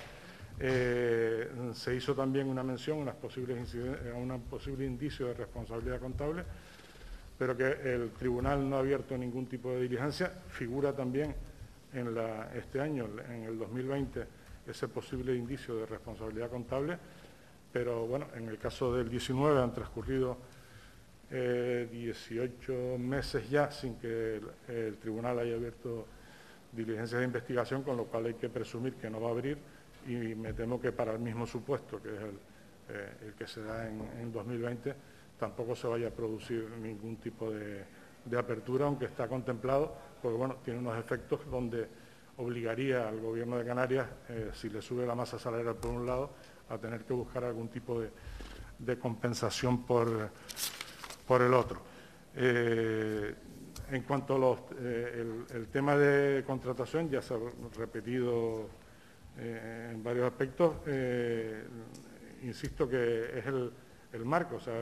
Se hizo también una mención a un posible indicio de responsabilidad contable, pero que el tribunal no ha abierto ningún tipo de diligencia. Figura también este año, en el 2020, ese posible indicio de responsabilidad contable, pero bueno, en el caso del 19 han transcurrido 18 meses ya sin que el tribunal haya abierto diligencias de investigación, con lo cual hay que presumir que no va a abrir y me temo que para el mismo supuesto, que es el que se da en 2020, tampoco se vaya a producir ningún tipo de apertura, aunque está contemplado, porque bueno, tiene unos efectos donde obligaría al Gobierno de Canarias, si le sube la masa salarial por un lado, a tener que buscar algún tipo de compensación por el otro. En cuanto a el tema de contratación, ya se ha repetido en varios aspectos, insisto que es el marco, o sea,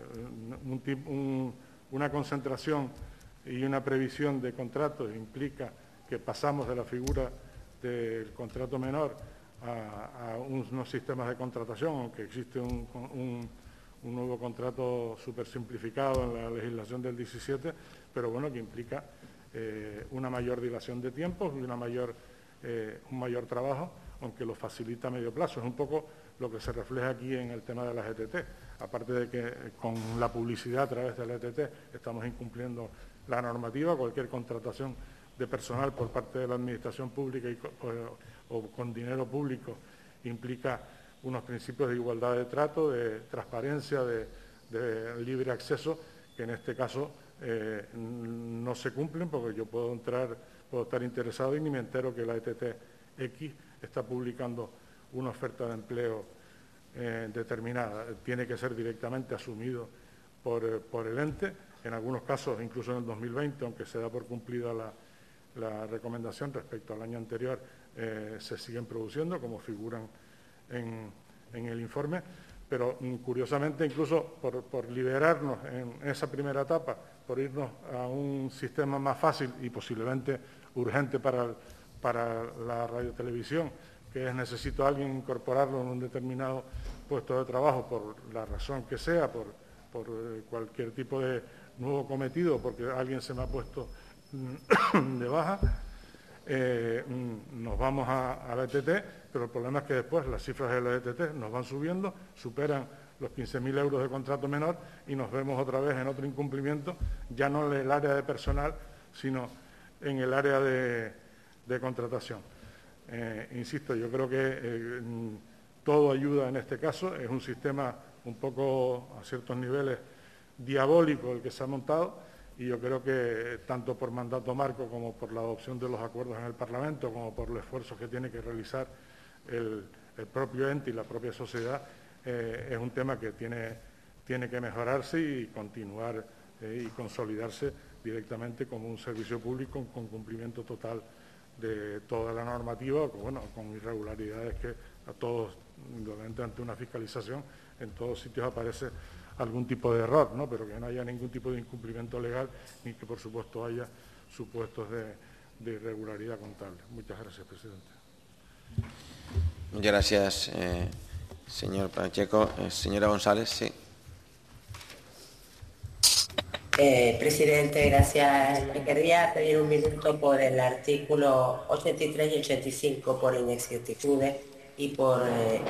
una concentración y una previsión de contratos implica que pasamos de la figura del contrato menor a unos sistemas de contratación, aunque existe un nuevo contrato súper simplificado en la legislación del 17, pero bueno, que implica una mayor dilación de tiempos y un mayor trabajo, aunque lo facilita a medio plazo. Es un poco lo que se refleja aquí en el tema de las ETT, aparte de que con la publicidad a través de la ETT estamos incumpliendo la normativa. Cualquier contratación de personal por parte de la administración pública o con dinero público implica unos principios de igualdad de trato, de transparencia, de libre acceso, que en este caso no se cumplen, porque yo puedo estar interesado y ni me entero que la ETT X está publicando una oferta de empleo determinada. Tiene que ser directamente asumido por el ente. En algunos casos, incluso en el 2020, aunque se da por cumplida la recomendación respecto al año anterior, se siguen produciendo, como figuran en el informe, pero curiosamente, incluso por liberarnos en esa primera etapa, por irnos a un sistema más fácil y posiblemente urgente para la radiotelevisión, que es necesito a alguien incorporarlo en un determinado puesto de trabajo por la razón que sea, por cualquier tipo de nuevo cometido, porque alguien se me ha puesto de baja, nos vamos a la ETT, pero el problema es que después las cifras de la ETT nos van subiendo, superan los 15.000 euros de contrato menor y nos vemos otra vez en otro incumplimiento, ya no en el área de personal, sino en el área de contratación. Insisto, yo creo que todo ayuda en este caso, es un sistema un poco a ciertos niveles diabólico el que se ha montado, y yo creo que tanto por mandato marco como por la adopción de los acuerdos en el Parlamento, como por los esfuerzos que tiene que realizar el propio ente y la propia sociedad, es un tema que tiene que mejorarse y continuar y consolidarse directamente como un servicio público con cumplimiento total de toda la normativa, con irregularidades que a todos, indudablemente ante una fiscalización, en todos sitios aparece algún tipo de error, ¿no? Pero que no haya ningún tipo de incumplimiento legal ni que, por supuesto, haya supuestos de irregularidad contable. Muchas gracias, presidente. Muchas gracias, señor Pacheco. Señora González, sí. Presidente, gracias. Me quería pedir un minuto por el artículo 83 y 85 por inexactitudes y por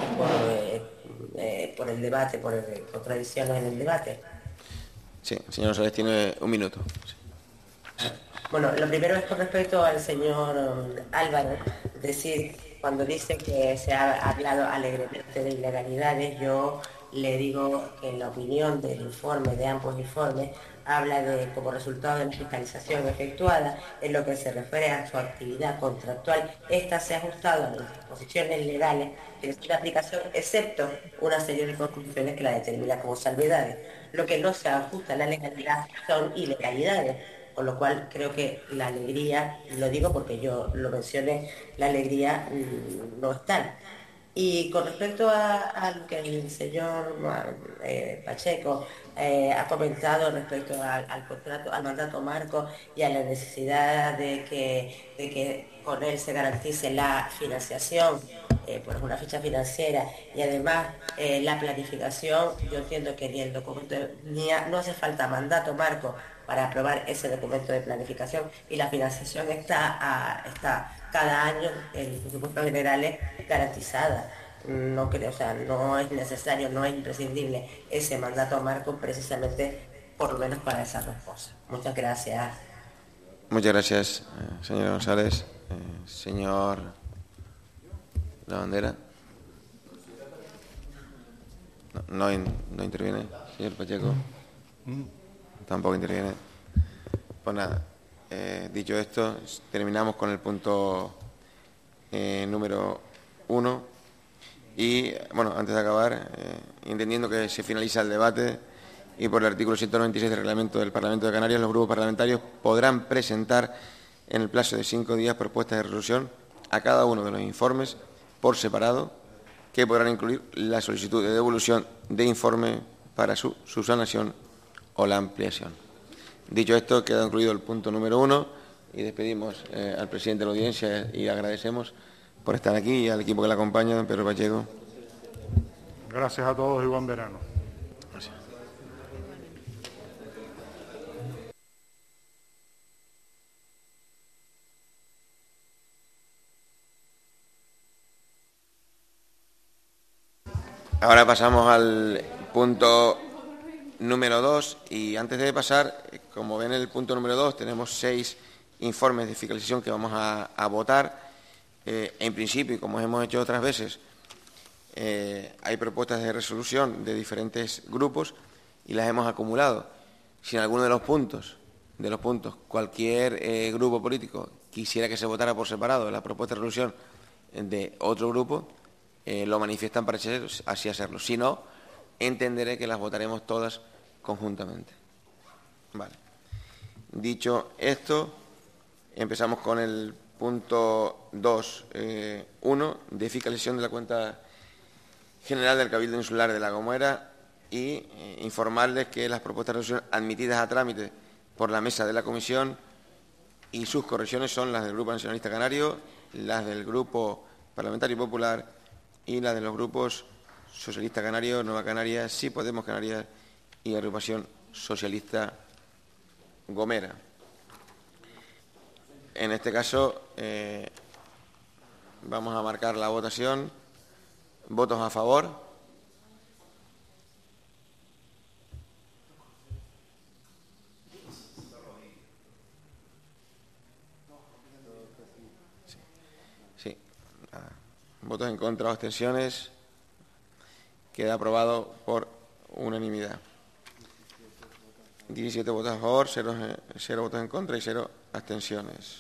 el debate, por contradicciones en el debate. Sí, señor González tiene un minuto. Sí. Bueno, lo primero es con respecto al señor Álvaro, cuando dice que se ha hablado alegremente de ilegalidades, yo le digo que en la opinión del informe, de ambos informes, habla de, como resultado de la fiscalización efectuada, en lo que se refiere a su actividad contractual, esta se ha ajustado a las disposiciones legales de su aplicación, excepto una serie de conclusiones que la determina como salvedades. Lo que no se ajusta a la legalidad son ilegalidades, con lo cual creo que la alegría, lo digo porque yo lo mencioné, la alegría no está. Y con respecto a lo que el señor Pacheco ha comentado respecto al contrato, al mandato marco y a la necesidad de que con él se garantice la financiación, por una ficha financiera y además la planificación, yo entiendo que ni el documento, no hace falta mandato marco para aprobar ese documento de planificación, y la financiación está cada año en los presupuestos generales garantizada. No creo, o sea, no es necesario, no es imprescindible ese mandato marco precisamente, por lo menos para esas dos cosas. Muchas gracias. Muchas gracias, señora González. Señor Lavandera. No interviene. Señor Pacheco. Tampoco interviene. Pues nada, dicho esto, terminamos con el punto número 1. Y, bueno, antes de acabar, entendiendo que se finaliza el debate y por el artículo 196 del Reglamento del Parlamento de Canarias, los grupos parlamentarios podrán presentar en el plazo de 5 días propuestas de resolución a cada uno de los informes por separado, que podrán incluir la solicitud de devolución de informe para su subsanación o la ampliación. Dicho esto, queda incluido el punto número 1 y despedimos al presidente de la audiencia y agradecemos por estar aquí y al equipo que le acompaña, don Pedro Pacheco. Gracias a todos y buen verano. Gracias. Ahora pasamos al punto número 2 y antes de pasar, como ven en el punto número 2, tenemos 6 informes de fiscalización que vamos a votar. En principio, y como hemos hecho otras veces, hay propuestas de resolución de diferentes grupos y las hemos acumulado. Si en alguno de los puntos cualquier grupo político quisiera que se votara por separado la propuesta de resolución de otro grupo, lo manifiestan para así hacerlo. Si no, entenderé que las votaremos todas conjuntamente. Vale. Dicho esto, empezamos con el punto 2.1 de fiscalización de la cuenta general del Cabildo Insular de La Gomera y informarles que las propuestas de resolución admitidas a trámite por la mesa de la comisión y sus correcciones son las del Grupo Nacionalista Canario, las del Grupo Parlamentario Popular y las de los grupos Socialista Canario, Nueva Canarias, Sí Podemos Canarias y Agrupación Socialista Gomera. En este caso, vamos a marcar la votación. ¿Votos a favor? Sí. ¿Votos en contra o abstenciones? Queda aprobado por unanimidad. 17 votos a favor, 0 votos en contra y 0 abstenciones.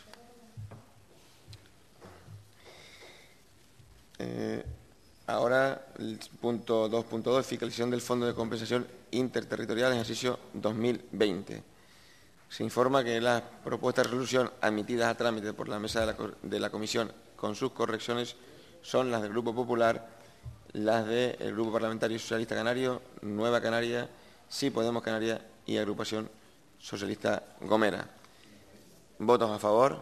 Ahora, el punto 2.2, fiscalización del Fondo de Compensación Interterritorial en ejercicio 2020. Se informa que las propuestas de resolución admitidas a trámite por la mesa de la Comisión con sus correcciones son las del Grupo Popular, las del Grupo Parlamentario Socialista Canario, Nueva Canaria, Sí Podemos Canarias y Agrupación Socialista Gomera. ¿Votos a favor?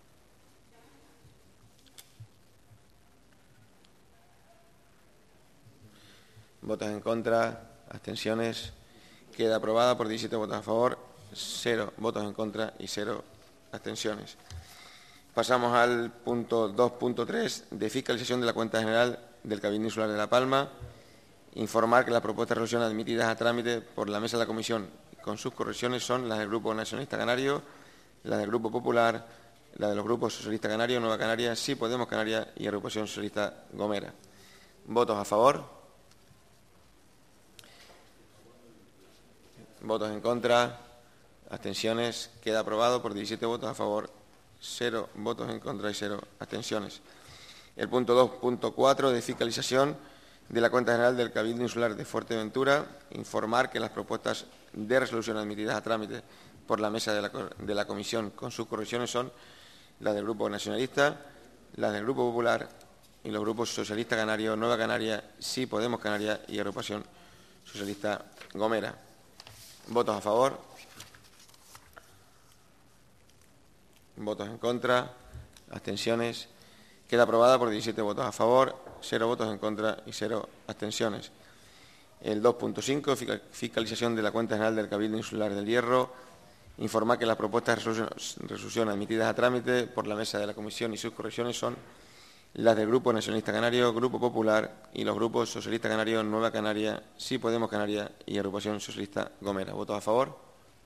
¿Votos en contra? ¿Abstenciones? Queda aprobada por 17 votos a favor, 0 votos en contra y 0 abstenciones. Pasamos al punto 2.3 de fiscalización de la cuenta general del Cabildo Insular de La Palma. Informar que las propuestas de resolución admitidas a trámite por la mesa de la Comisión con sus correcciones son las del Grupo Nacionalista Canario, las del Grupo Popular, las de los Grupos Socialista Canario, Nueva Canaria, Sí Podemos Canarias y Agrupación Socialista Gomera. ¿Votos a favor? ¿Votos en contra? ¿Abstenciones? Queda aprobado por 17 votos a favor, 0 votos en contra y 0 abstenciones. El punto 2.4 de fiscalización de la cuenta general del Cabildo Insular de Fuerteventura, informar que las propuestas de resolución admitidas a trámite por la mesa de la Comisión con sus correcciones son las del Grupo Nacionalista, las del Grupo Popular y los grupos Socialista Canario, Nueva Canaria, Sí Podemos Canarias y Agrupación Socialista Gomera. ¿Votos a favor? ¿Votos en contra? ¿Abstenciones? Queda aprobada por 17 votos a favor, 0 votos en contra y 0 abstenciones. El 2.5, fiscalización de la cuenta general del Cabildo Insular del Hierro. Informar que las propuestas de resolución admitidas a trámite por la mesa de la Comisión y sus correcciones son las del Grupo Nacionalista Canario, Grupo Popular y los grupos Socialista Canario, Nueva Canaria, Sí Podemos Canarias y Agrupación Socialista Gomera. ¿Votos a favor?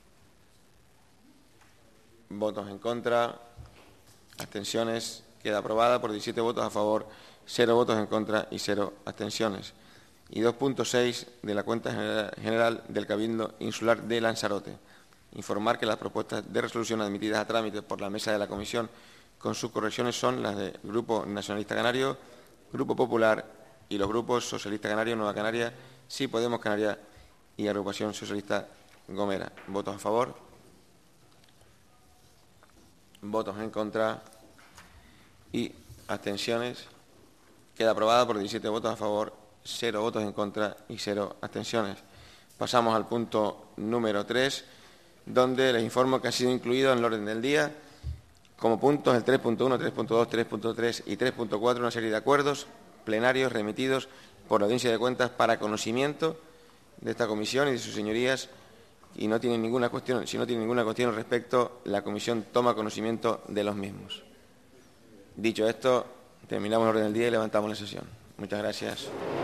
¿Votos en contra? ¿Abstenciones? Queda aprobada por 17 votos a favor, 0 votos en contra y 0 abstenciones. Y 2.6 de la cuenta general del Cabildo Insular de Lanzarote. Informar que las propuestas de resolución admitidas a trámite por la mesa de la Comisión con sus correcciones son las del Grupo Nacionalista Canario, Grupo Popular y los grupos Socialista Canario, Nueva Canaria, Sí Podemos Canarias y Agrupación Socialista Gomera. ¿Votos a favor? ¿Votos en contra? Y abstenciones. Queda aprobada por 17 votos a favor, 0 votos en contra y 0 abstenciones. Pasamos al punto número 3, donde les informo que ha sido incluido en el orden del día como puntos el 3.1, 3.2, 3.3 y 3.4 una serie de acuerdos plenarios remitidos por la Audiencia de Cuentas para conocimiento de esta comisión y de sus señorías, y no tienen ninguna cuestión, si no tienen ninguna cuestión al respecto, la comisión toma conocimiento de los mismos. Dicho esto, terminamos el orden del día y levantamos la sesión. Muchas gracias.